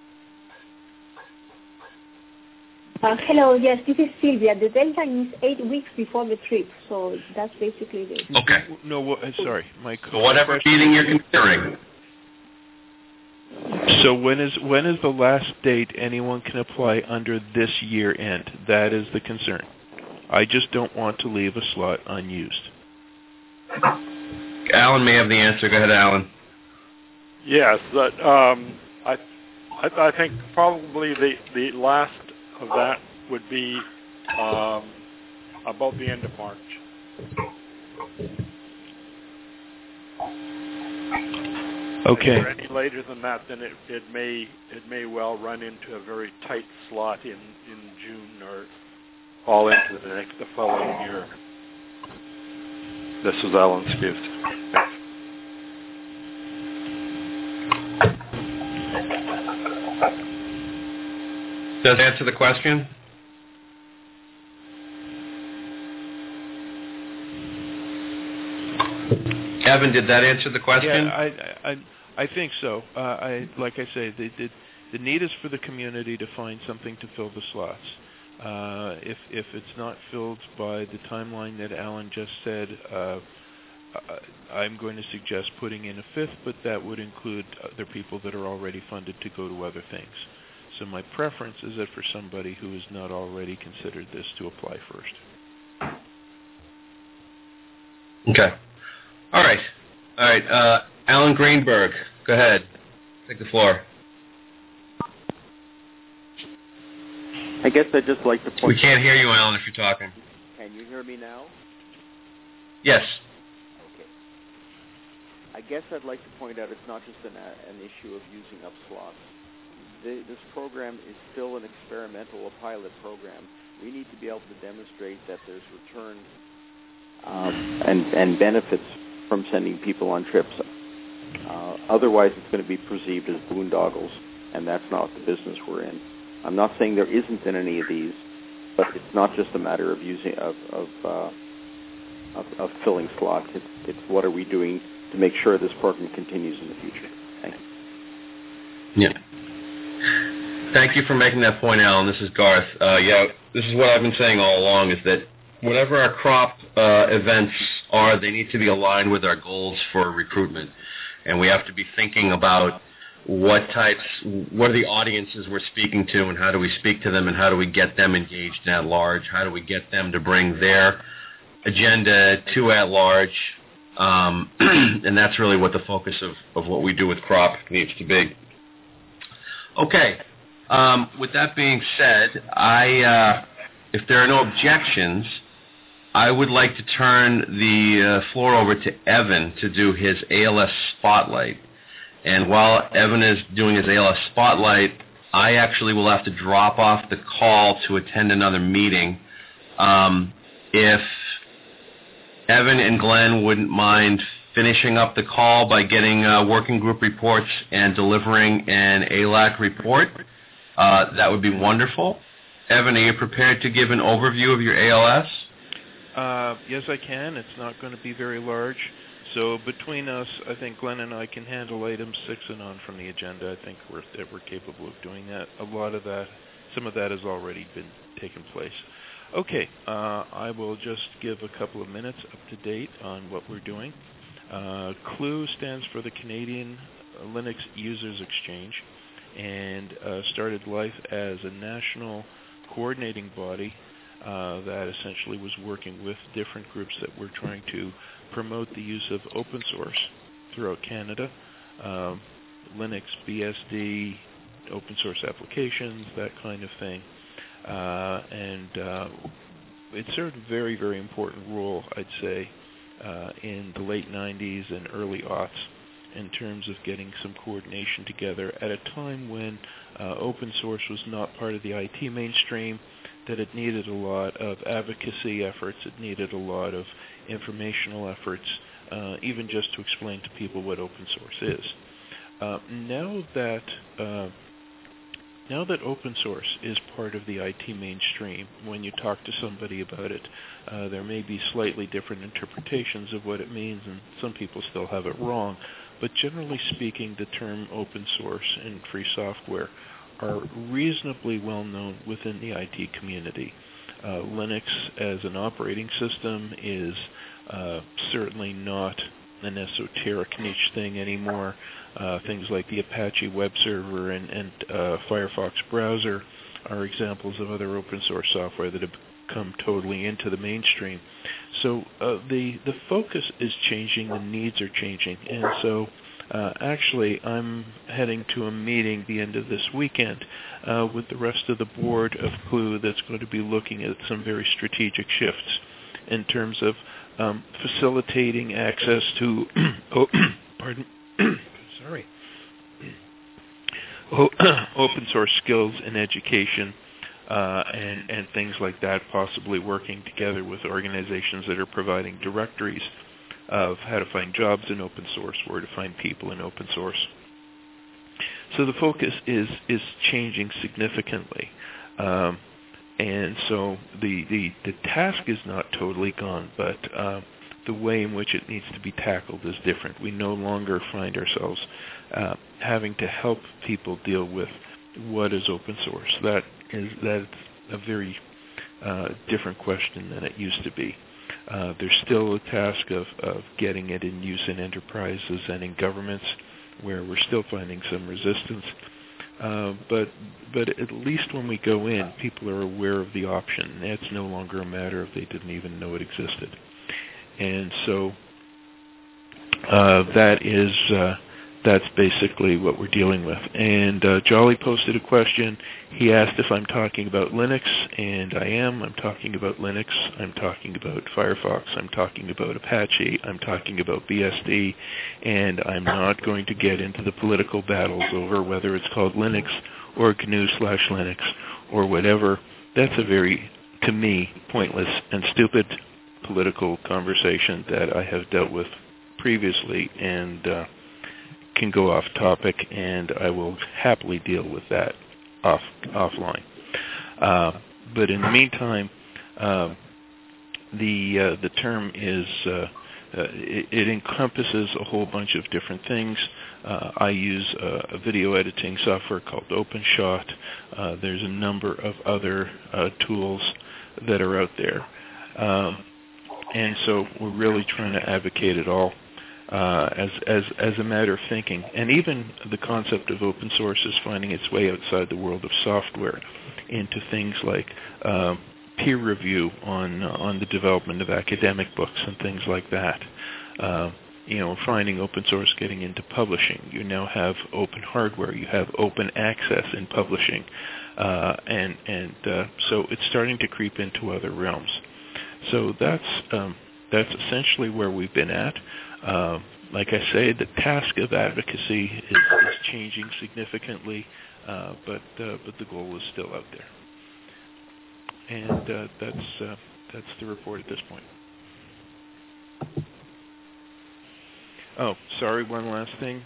Hello, yes, this is Sylvia. The deadline is 8 weeks before the trip, so that's basically it. Okay. No, sorry. So whatever meeting you're considering. So when is the last date anyone can apply under this year end? That is the concern. I just don't want to leave a slot unused. Alan may have the answer. Go ahead, Alan. Yes, but I think probably the last of that would be about the end of March. Okay. If any later than that, then it may well run into a very tight slot in June or all into the following year. This is Alan Spuse. Thanks. Does that answer the question? Evan, did that answer the question? Yeah, I think so. Like I say, the need is for the community to find something to fill the slots. If it's not filled by the timeline that Alan just said, I'm going to suggest putting in a fifth, but that would include other people that are already funded to go to other things. So my preference is that for somebody who has not already considered this to apply first. Okay. All right. Alan Greenberg, go ahead. Take the floor. I guess I'd just like to point... We can't hear you, Alan, if you're talking. Can you hear me now? Yes. Okay. I guess I'd like to point out it's not just an issue of using up slots. This program is still an experimental, a pilot program. We need to be able to demonstrate that there's return and benefits from sending people on trips. Otherwise, it's going to be perceived as boondoggles, and that's not the business we're in. I'm not saying there isn't in any of these, but it's not just a matter of using of filling slots. It's what are we doing to make sure this program continues in the future. Thank you. Yeah. Thank you for making that point, Alan. This is Garth. This is what I've been saying all along, is that whatever our crop events are, they need to be aligned with our goals for recruitment. And we have to be thinking about what are the audiences we're speaking to, and how do we speak to them, and how do we get them engaged at large? How do we get them to bring their agenda to at large? And that's really what the focus of what we do with crop needs to be. Okay. With that being said, if there are no objections, I would like to turn the floor over to Evan to do his ALS Spotlight. And while Evan is doing his ALS Spotlight, I actually will have to drop off the call to attend another meeting. If Evan and Glenn wouldn't mind finishing up the call by getting working group reports and delivering an ALAC report, that would be wonderful. Evan, are you prepared to give an overview of your ALS? Yes, I can. It's not going to be very large. So between us, I think Glenn and I can handle items 6 and on from the agenda. I think we're capable of doing that. Some of that has already been taken place. Okay, I will just give a couple of minutes up to date on what we're doing. CLUE stands for the Canadian Linux Users Exchange, and started life as a national coordinating body that essentially was working with different groups that were trying to promote the use of open source throughout Canada, Linux, BSD, open source applications, that kind of thing. And it served a very, very important role, I'd say, in the late 90s and early aughts in terms of getting some coordination together at a time when open source was not part of the IT mainstream, that it needed a lot of advocacy efforts, it needed a lot of informational efforts, even just to explain to people what open source is. Now that open source is part of the IT mainstream, when you talk to somebody about it, there may be slightly different interpretations of what it means, and some people still have it wrong. But generally speaking, the term open source and free software are reasonably well known within the IT community. Linux as an operating system is certainly not an esoteric niche thing anymore. Things like the Apache web server and Firefox browser are examples of other open source software that have come totally into the mainstream. So the focus is changing, the needs are changing, and so actually I'm heading to a meeting the end of this weekend with the rest of the board of CLUE that's going to be looking at some very strategic shifts in terms of facilitating access to open source skills in education and things like that, possibly working together with organizations that are providing directories of how to find jobs in open source, where to find people in open source. So the focus is changing significantly. And so the task is not totally gone, but the way in which it needs to be tackled is different. We no longer find ourselves having to help people deal with what is open source. That's a very different question than it used to be. There's still a task of getting it in use in enterprises and in governments, where we're still finding some resistance. But at least when we go in, people are aware of the option. It's no longer a matter of they didn't even know it existed. And so that's basically what we're dealing with. And Jolly posted a question. He asked if I'm talking about Linux, and I am. I'm talking about Linux. I'm talking about Firefox. I'm talking about Apache. I'm talking about BSD. And I'm not going to get into the political battles over whether it's called Linux or GNU/Linux or whatever. That's a very, to me, pointless and stupid political conversation that I have dealt with previously, and can go off topic, and I will happily deal with that offline. But in the meantime, the term is it encompasses a whole bunch of different things. I use a video editing software called OpenShot. There's a number of other tools that are out there, and so we're really trying to advocate it all. As a matter of thinking. And even the concept of open source is finding its way outside the world of software into things like peer review on the development of academic books and things like that. Finding open source getting into publishing. You now have open hardware. You have open access in publishing. And so it's starting to creep into other realms. So that's essentially where we've been at. Like I say, the task of advocacy is changing significantly, but the goal is still out there. And that's the report at this point. Oh, sorry. One last thing.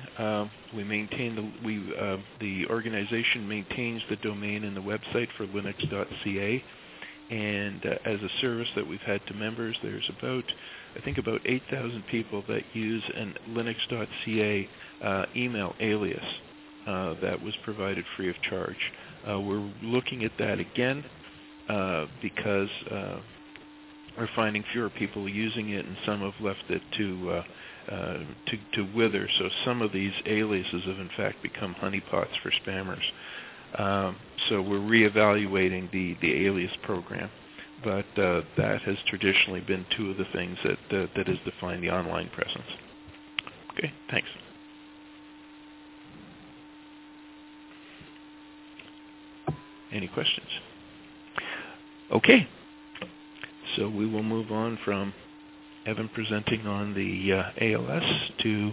The organization maintains the domain and the website for Linux.ca. And as a service that we've had to members, there's about 8,000 people that use an Linux.ca email alias that was provided free of charge. We're looking at that again because we're finding fewer people using it, and some have left it to wither. So some of these aliases have in fact become honeypots for spammers. So we're reevaluating the alias program, but that has traditionally been two of the things that has defined the online presence. Okay, thanks. Any questions? Okay, so we will move on from Evan presenting on the ALS to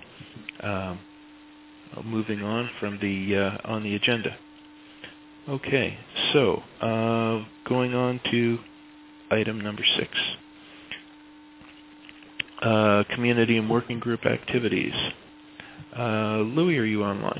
moving on from on the agenda. Okay, so going on to item number 6, community and working group activities. Louis, are you online?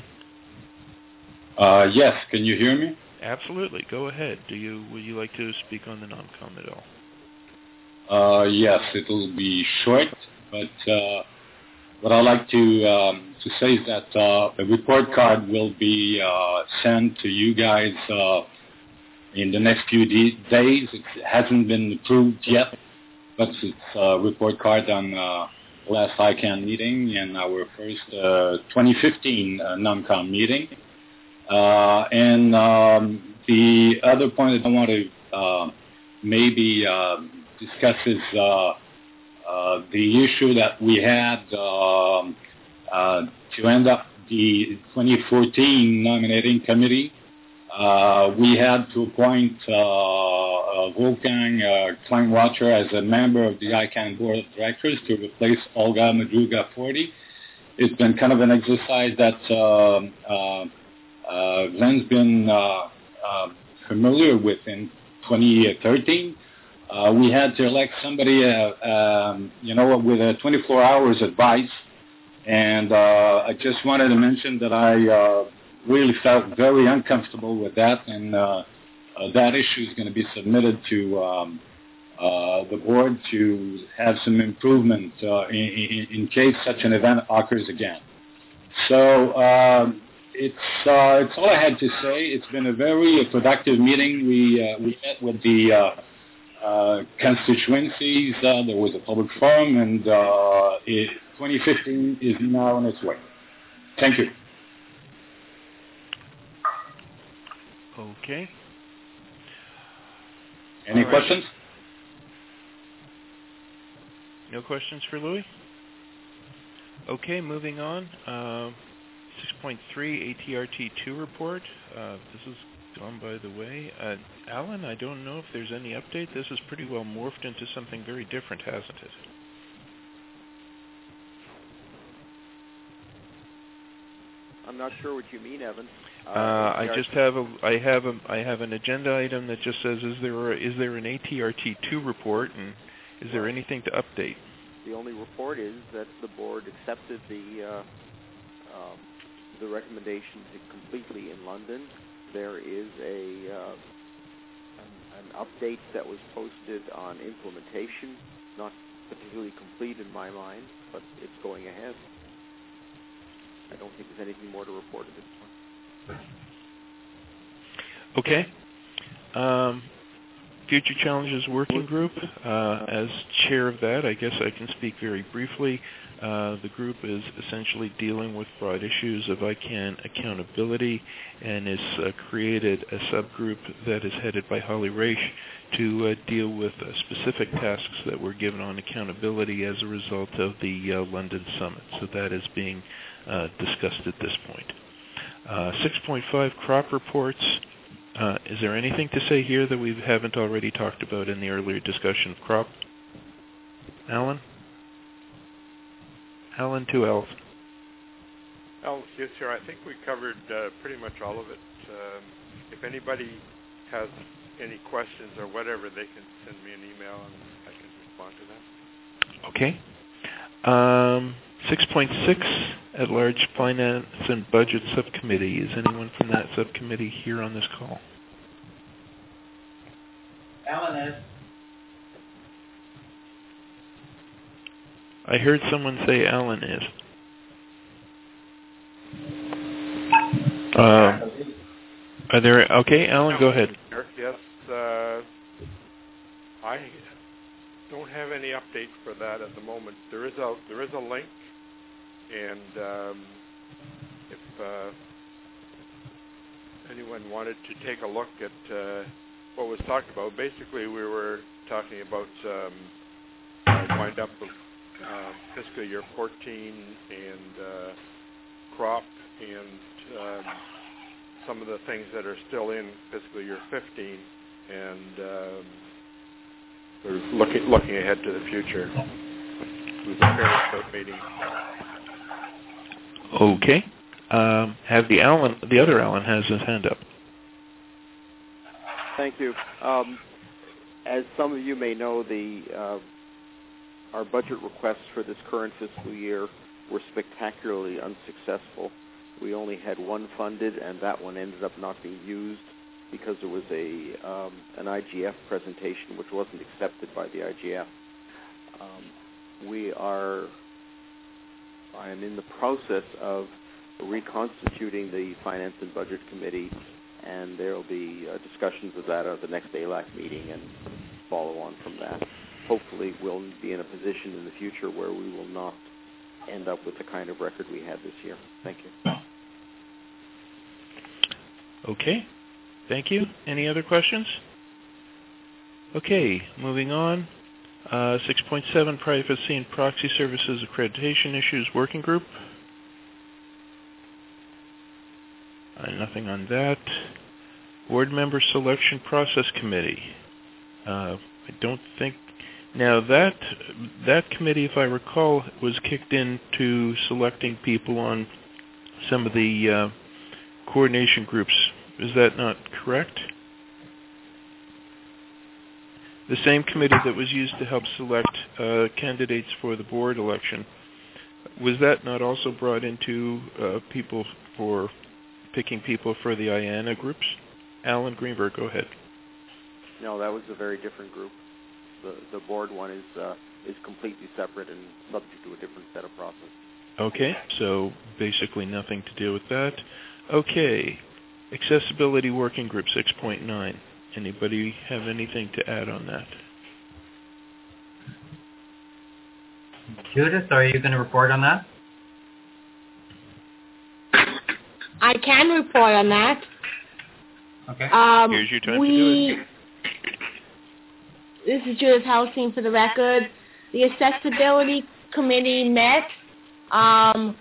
Yes, can you hear me? Absolutely, go ahead. Would you like to speak on the non-com at all? Yes, it will be short, but what I'd like to say is that the report card will be sent to you guys in the next few days. It hasn't been approved yet, but it's a report card on last ICANN meeting and our first 2015 non-com meeting. And the other point that I want to maybe discuss is the issue that we had to end up the 2014 nominating committee. We had to appoint Wolfgang Kleinwachter as a member of the ICANN board of directors to replace Olga Madruga-Forty. It's been kind of an exercise that Glenn's been familiar with in 2013. We had to elect somebody, with a 24 hours advice, and I just wanted to mention that I really felt very uncomfortable with that, and that issue is going to be submitted to the board to have some improvement in case such an event occurs again. So it's all I had to say. It's been a very productive meeting. We met with the constituencies. There was a public forum, and 2015 is now on its way. Thank you. Okay. Any questions? No questions for Louis? Okay, moving on. 6.3 ATRT2 report. This is gone by the way. Alan, I don't know if there's any update. This is pretty well morphed into something very different, hasn't it? I'm not sure what you mean, Evan. I have an agenda item that just says, is there an ATRT2 report, and is there anything to update? The only report is that the board accepted the recommendation completely in London. There is an update that was posted on implementation, not particularly complete in my mind, but it's going ahead. I don't think there's anything more to report at this point. Okay. Future Challenges Working Group. As chair of that, I guess I can speak very briefly. The group is essentially dealing with broad issues of ICANN accountability and has created a subgroup that is headed by Holly Raich to deal with specific tasks that were given on accountability as a result of the London Summit. So that is being discussed at this point. 6.5 crop reports. Is there anything to say here that we haven't already talked about in the earlier discussion of crop? Alan? Alan to Alf. Al, yes, sir. I think we covered pretty much all of it. If anybody has any questions or whatever, they can send me an email and I can respond to that. Okay. 6.6, at-large Finance and Budget Subcommittee. Is anyone from that subcommittee here on this call? Alan is. I heard someone say Alan is. Are there... Okay, Alan, go ahead. Yes. I don't have any update for that at the moment. There is a link, and if anyone wanted to take a look at what was talked about, basically we were talking about wind up of fiscal year 14 and crop and some of the things that are still in fiscal year 15, and we're looking ahead to the future. It was a fairly short meeting. Okay. Have the other Alan has his hand up. Thank you. As some of you may know, our budget requests for this current fiscal year were spectacularly unsuccessful. We only had one funded, and that one ended up not being used because there was an IGF presentation which wasn't accepted by the IGF. I am in the process of reconstituting the Finance and Budget Committee, and there will be discussions of that at the next ALAC meeting and follow on from that. Hopefully we'll be in a position in the future where we will not end up with the kind of record we had this year. Thank you. Okay. Thank you. Any other questions? Okay, moving on. 6.7, Privacy and Proxy Services Accreditation Issues Working Group. Nothing on that. Board Member Selection Process Committee. I don't think... Now that committee, if I recall, was kicked into selecting people on some of the coordination groups. Is that not correct? The same committee that was used to help select candidates for the board election, was that not also brought into people for picking people for the IANA groups? Alan Greenberg, go ahead. No, that was a very different group. the board one is completely separate and subject to a different set of process. Okay, so basically nothing to do with that. Okay, Accessibility Working Group 6.9. Anybody have anything to add on that? Judith, are you going to report on that? I can report on that. Okay. Here's your time to do it. This is Judith Helsing for the record. The Accessibility Committee met. Glenn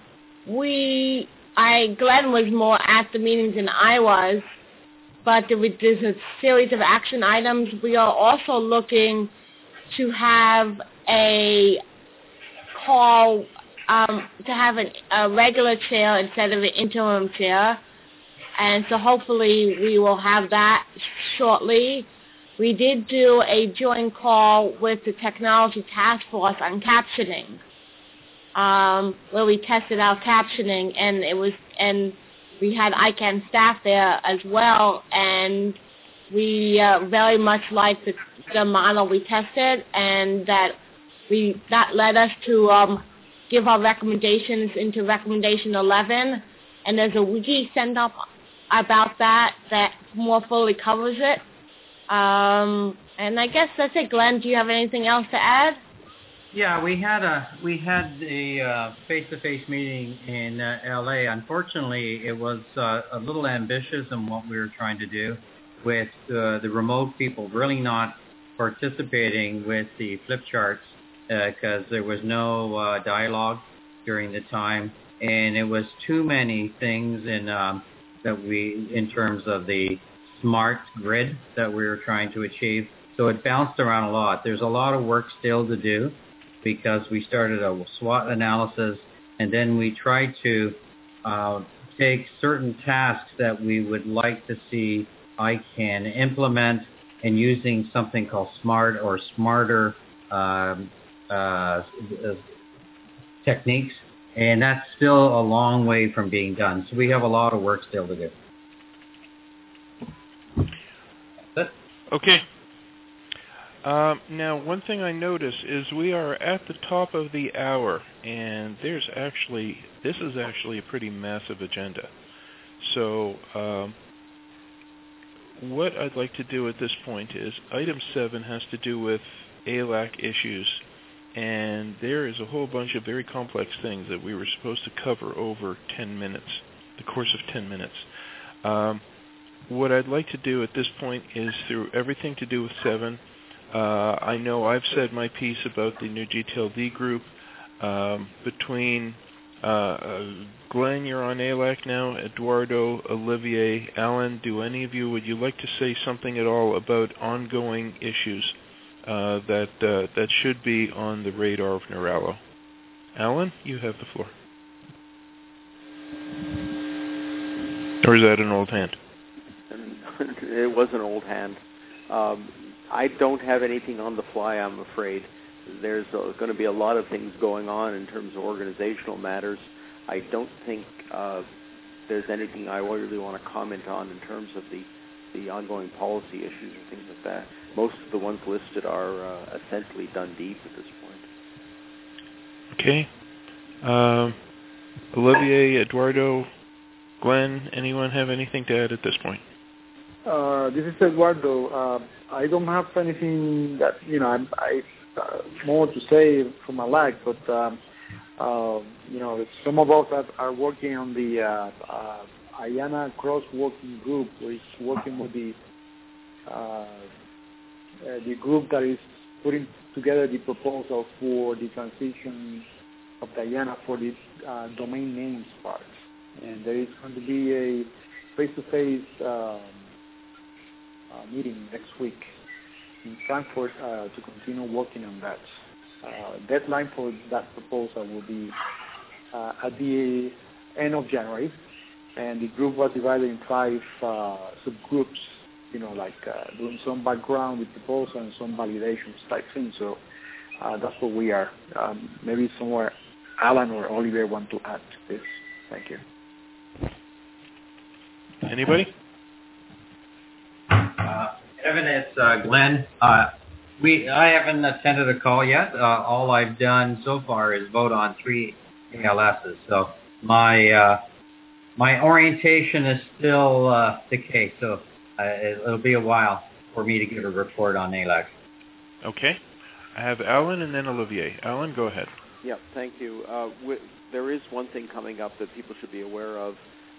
was more at the meetings than I was, but there's a series of action items. We are also looking to have a call to have a regular chair instead of an interim chair, and so hopefully we will have that shortly. We did do a joint call with the Technology Task Force on captioning, where we tested out captioning, and we had ICANN staff there as well, and we very much liked the model we tested, and that led us to give our recommendations into recommendation 11, and there's a wiki sent up about that more fully covers it. And I guess that's it. Glenn, do you have anything else to add? Yeah, we had a face-to-face meeting in LA. Unfortunately, it was a little ambitious in what we were trying to do, with the remote people really not participating with the flip charts because there was no dialogue during the time, and it was too many things in terms of the smart grid that we were trying to achieve. So it bounced around a lot. There's a lot of work still to do, because we started a SWOT analysis, and then we tried to take certain tasks that we would like to see ICANN implement, and using something called SMART or smarter techniques, and that's still a long way from being done. So we have a lot of work still to do. That's it. Okay. Now, one thing I notice is we are at the top of the hour, and this is actually a pretty massive agenda. So what I'd like to do at this point is item 7 has to do with ALAC issues, and there is a whole bunch of very complex things that we were supposed to cover over 10 minutes, the course of 10 minutes. What I'd like to do at this point is, through everything to do with 7, I know I've said my piece about the new GTLD group. Between Glenn, you're on ALAC now, Eduardo, Olivier, Alan, would you like to say something at all about ongoing issues that should be on the radar of Neurallo? Alan, you have the floor. Or is that an old hand? It was an old hand. I don't have anything on the fly, I'm afraid. There's going to be a lot of things going on in terms of organizational matters. I don't think there's anything I really want to comment on in terms of the ongoing policy issues and things like that. Most of the ones listed are essentially done deep at this point. Okay. Olivier, Eduardo, Glenn, anyone have anything to add at this point? This is Eduardo. I don't have anything that, I more to say from ALAC, but, some of us that are working on the IANA cross-working group, which is working with the group that is putting together the proposal for the transition of the IANA for the domain names part. And there is going to be a face-to-face meeting next week in Frankfurt to continue working on that. Deadline for that proposal will be at the end of January, and the group was divided in 5 subgroups, doing some background with proposal and some validations type thing. So that's what we are. Maybe somewhere Alan or Oliver want to add to this. Thank you. Anybody? Evan, it's Glenn. I haven't attended a call yet. All I've done so far is vote on 3 ALSs. So my orientation is still the case. So it'll be a while for me to give a report on ALAC. Okay. I have Alan and then Olivier. Alan, go ahead. Yeah, thank you. There is one thing coming up that people should be aware of.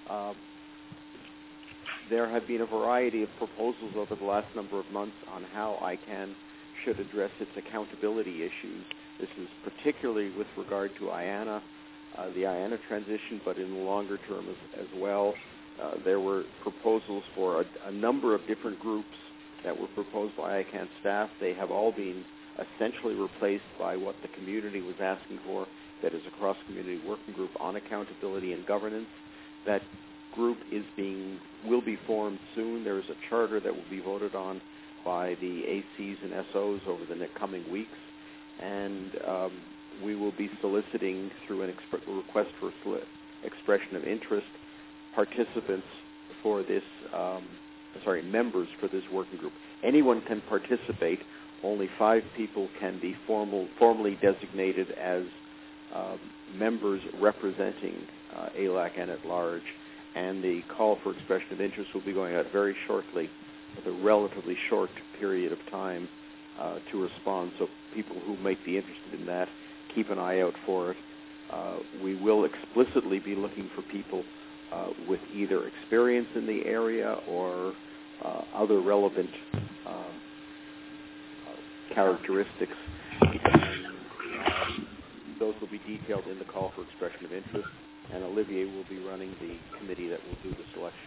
There have been a variety of proposals over the last number of months on how ICANN should address its accountability issues. This is particularly with regard to IANA, the IANA transition, but in the longer term as well. There were proposals for a number of different groups that were proposed by ICANN staff. They have all been essentially replaced by what the community was asking for, that is a cross-community working group on accountability and governance. That group will be formed soon. There is a charter that will be voted on by the ACs and SOs over the coming weeks, and we will be soliciting through a request for expression of interest participants for this, members for this working group. Anyone can participate. Only 5 people can be formally designated as members representing ALAC and at large. And the call for expression of interest will be going out very shortly, with a relatively short period of time to respond. So people who might be interested in that, keep an eye out for it. We will explicitly be looking for people with either experience in the area or other relevant characteristics. And, those will be detailed in the call for expression of interest, and Olivier will be running the committee that will do the selection.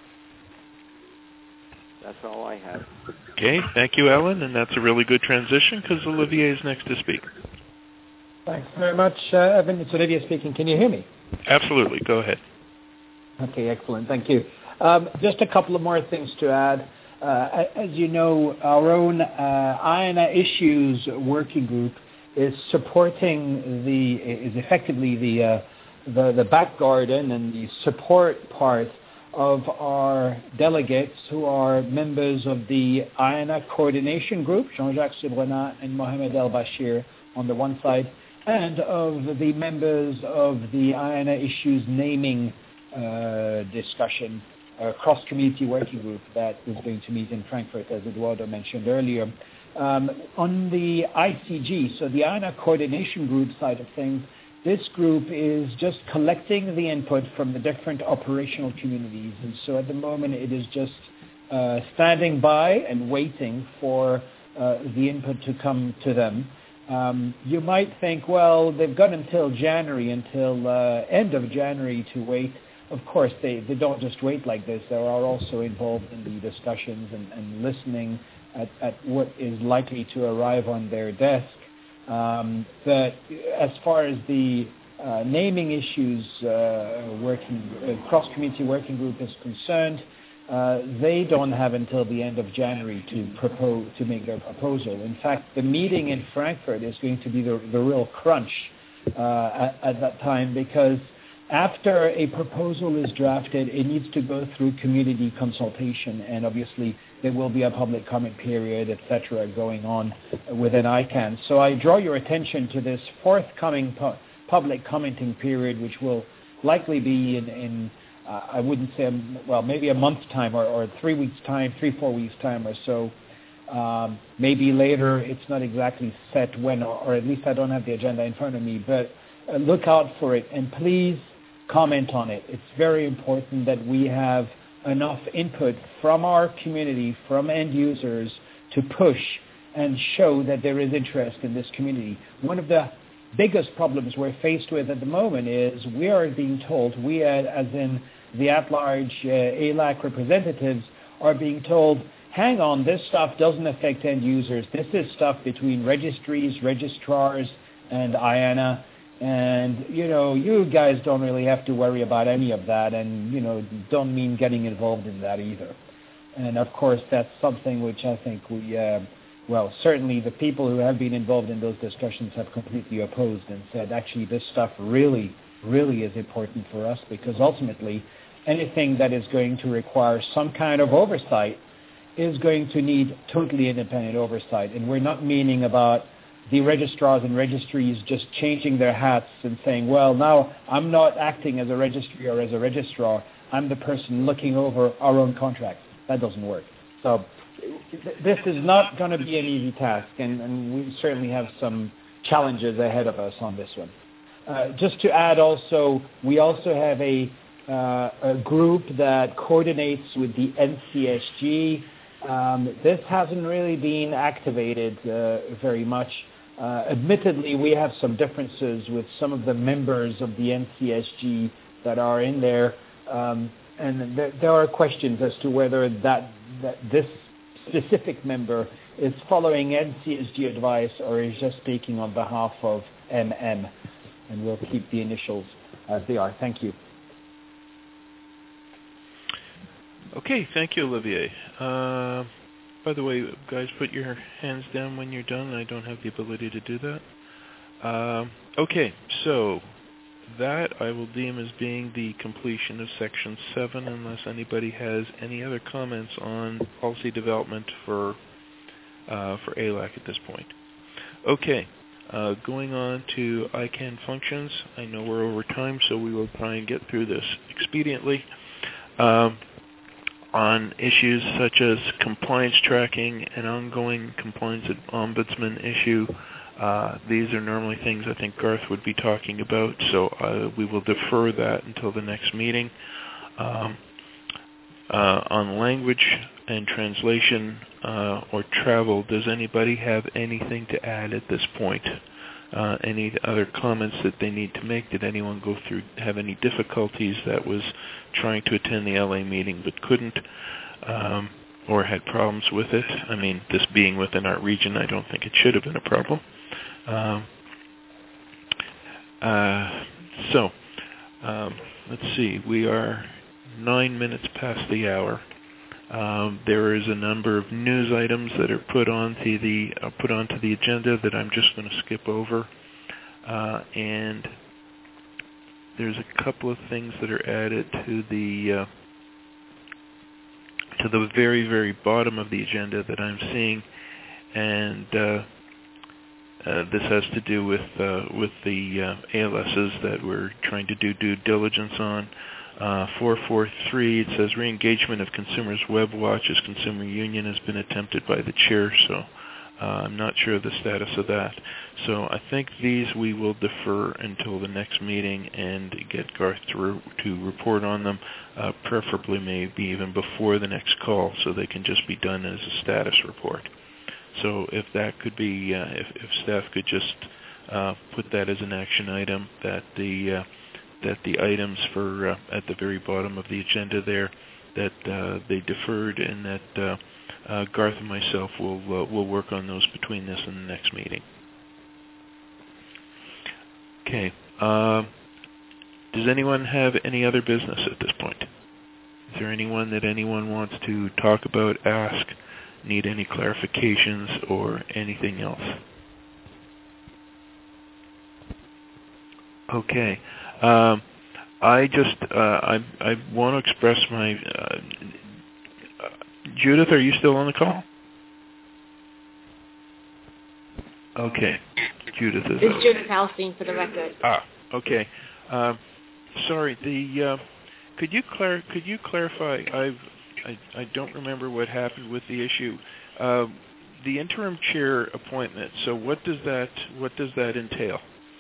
That's all I have. Okay, thank you, Alan, and that's a really good transition because Olivier is next to speak. Thanks very much, Evan. It's Olivier speaking. Can you hear me? Absolutely. Go ahead. Okay, excellent. Thank you. Just a couple of more things to add. As you know, our own IANA Issues Working Group is supporting is effectively the back garden and the support part of our delegates who are members of the IANA Coordination Group, Jean-Jacques Sebrenat and Mohamed El-Bashir on the one side, and of the members of the IANA Issues Naming discussion, cross-community working group that is going to meet in Frankfurt, as Eduardo mentioned earlier. On the ICG, so the IANA Coordination Group side of things, this group is just collecting the input from the different operational communities. And so at the moment, it is just standing by and waiting for the input to come to them. You might think, well, they've got until January, until end of January to wait. Of course, they don't just wait like this. They are also involved in the discussions and listening at what is likely to arrive on their desk. But as far as the naming issues cross-community working group is concerned, they don't have until the end of January to make their proposal. In fact, the meeting in Frankfurt is going to be the real crunch at that time, because after a proposal is drafted, it needs to go through community consultation, and obviously there will be a public comment period, etc., going on within ICANN. So I draw your attention to this forthcoming public commenting period, which will likely be in I wouldn't say, maybe a month's time or 3 weeks' time, 3-4 weeks' time or so. Maybe later, it's not exactly set when, or at least I don't have the agenda in front of me, but look out for it, and please comment on it. It's very important that we have enough input from our community, from end users, to push and show that there is interest in this community. One of the biggest problems we're faced with at the moment is we are being told, we as in the at-large ALAC representatives are being told, hang on, this stuff doesn't affect end users. This is stuff between registries, registrars, and IANA. And, you guys don't really have to worry about any of that, and, don't mean getting involved in that either. And, of course, that's something which I think certainly the people who have been involved in those discussions have completely opposed and said, actually, this stuff really, really is important for us, because ultimately anything that is going to require some kind of oversight is going to need totally independent oversight. And we're not meaning about the registrars and registries just changing their hats and saying, well, now I'm not acting as a registry or as a registrar. I'm the person looking over our own contracts. That doesn't work. So this is not going to be an easy task, and we certainly have some challenges ahead of us on this one. Just to add also, we also have a group that coordinates with the NCSG. This hasn't really been activated very much. Admittedly, we have some differences with some of the members of the NCSG that are in there, and there are questions as to whether that this specific member is following NCSG advice or is just speaking on behalf of MM, and we'll keep the initials as they are. Thank you. Okay, thank you, Olivier. By the way, guys, put your hands down when you're done. I don't have the ability to do that. Okay, so that I will deem as being the completion of Section 7, unless anybody has any other comments on policy development for ALAC at this point. Okay, going on to ICANN functions. I know we're over time, so we will try and get through this expediently. On issues such as compliance tracking and ongoing compliance ombudsman issue, these are normally things I think Garth would be talking about, so we will defer that until the next meeting. On language and translation or travel, does anybody have anything to add at this point? Any other comments that they need to make? Did anyone have any difficulties that was trying to attend the LA meeting but couldn't, or had problems with it? I mean, this being within our region, I don't think it should have been a problem. Let's see. We are 9 minutes past the hour. There is a number of news items that are put onto the agenda that I'm just going to skip over, and there's a couple of things that are added to the very, very bottom of the agenda that I'm seeing, and this has to do with the ALSs that we're trying to do due diligence on. 443, it says re-engagement of Consumers Web Watch as Consumer Union has been attempted by the chair, so I'm not sure of the status of that. So I think these we will defer until the next meeting and get Garth to report on them, preferably maybe even before the next call, so they can just be done as a status report. So if that could be, if staff could just put that as an action item, that the items for at the very bottom of the agenda there, that they deferred, and that Garth and myself will work on those between this and the next meeting. Okay. Does anyone have any other business at this point? Is there anyone that anyone wants to talk about, ask, need any clarifications, or anything else? Okay. I want to express my... Judith, are you still on the call? Okay. Judith is... It's Judith Halstein for the record. Okay. Sorry, could you clarify, I don't remember what happened with the issue. The interim chair appointment, so what does that entail?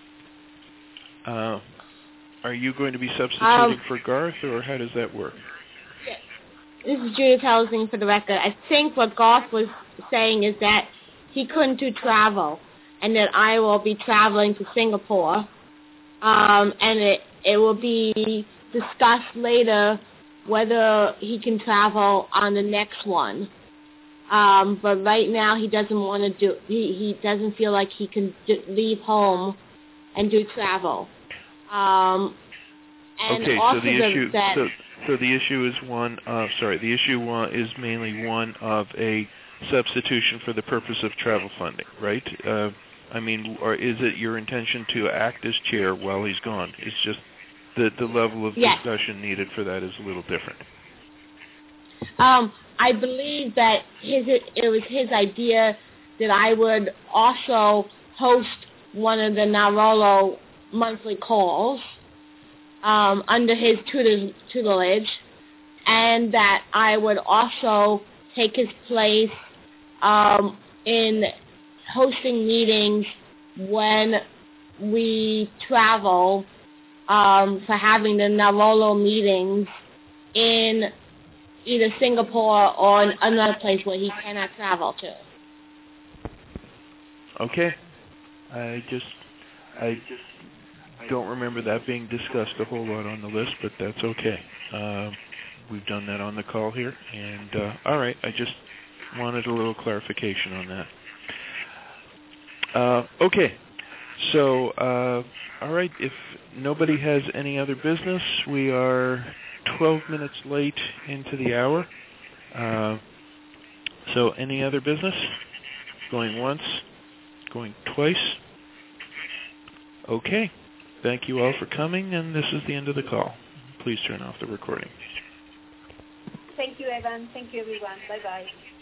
Are you going to be substituting for Garth, or how does that work? This is Judith Halstein for the record. I think what Garth was saying is that he couldn't do travel, and that I will be traveling to Singapore, and it will be discussed later whether he can travel on the next one. But right now he doesn't want to do. He doesn't feel like he can leave home and do travel. And okay, also so the issue, so the issue is the issue is mainly one of a substitution for the purpose of travel funding, right? I mean, or is it your intention to act as chair while he's gone? It's just the level of discussion needed for that is a little different. I believe that it was his idea that I would also host one of the Narolo monthly calls under his tutelage, and that I would also take his place in hosting meetings when we travel, for having the Narolo meetings in either Singapore or another place where he cannot travel to. Okay. I don't remember that being discussed a whole lot on the list, but that's okay. We've done that on the call here, and all right, I just wanted a little clarification on that. Okay, so all right, if nobody has any other business, we are 12 minutes late into the hour. So any other business? Going once? Going twice? Okay. Thank you all for coming, and this is the end of the call. Please turn off the recording. Thank you, Evan. Thank you, everyone. Bye-bye.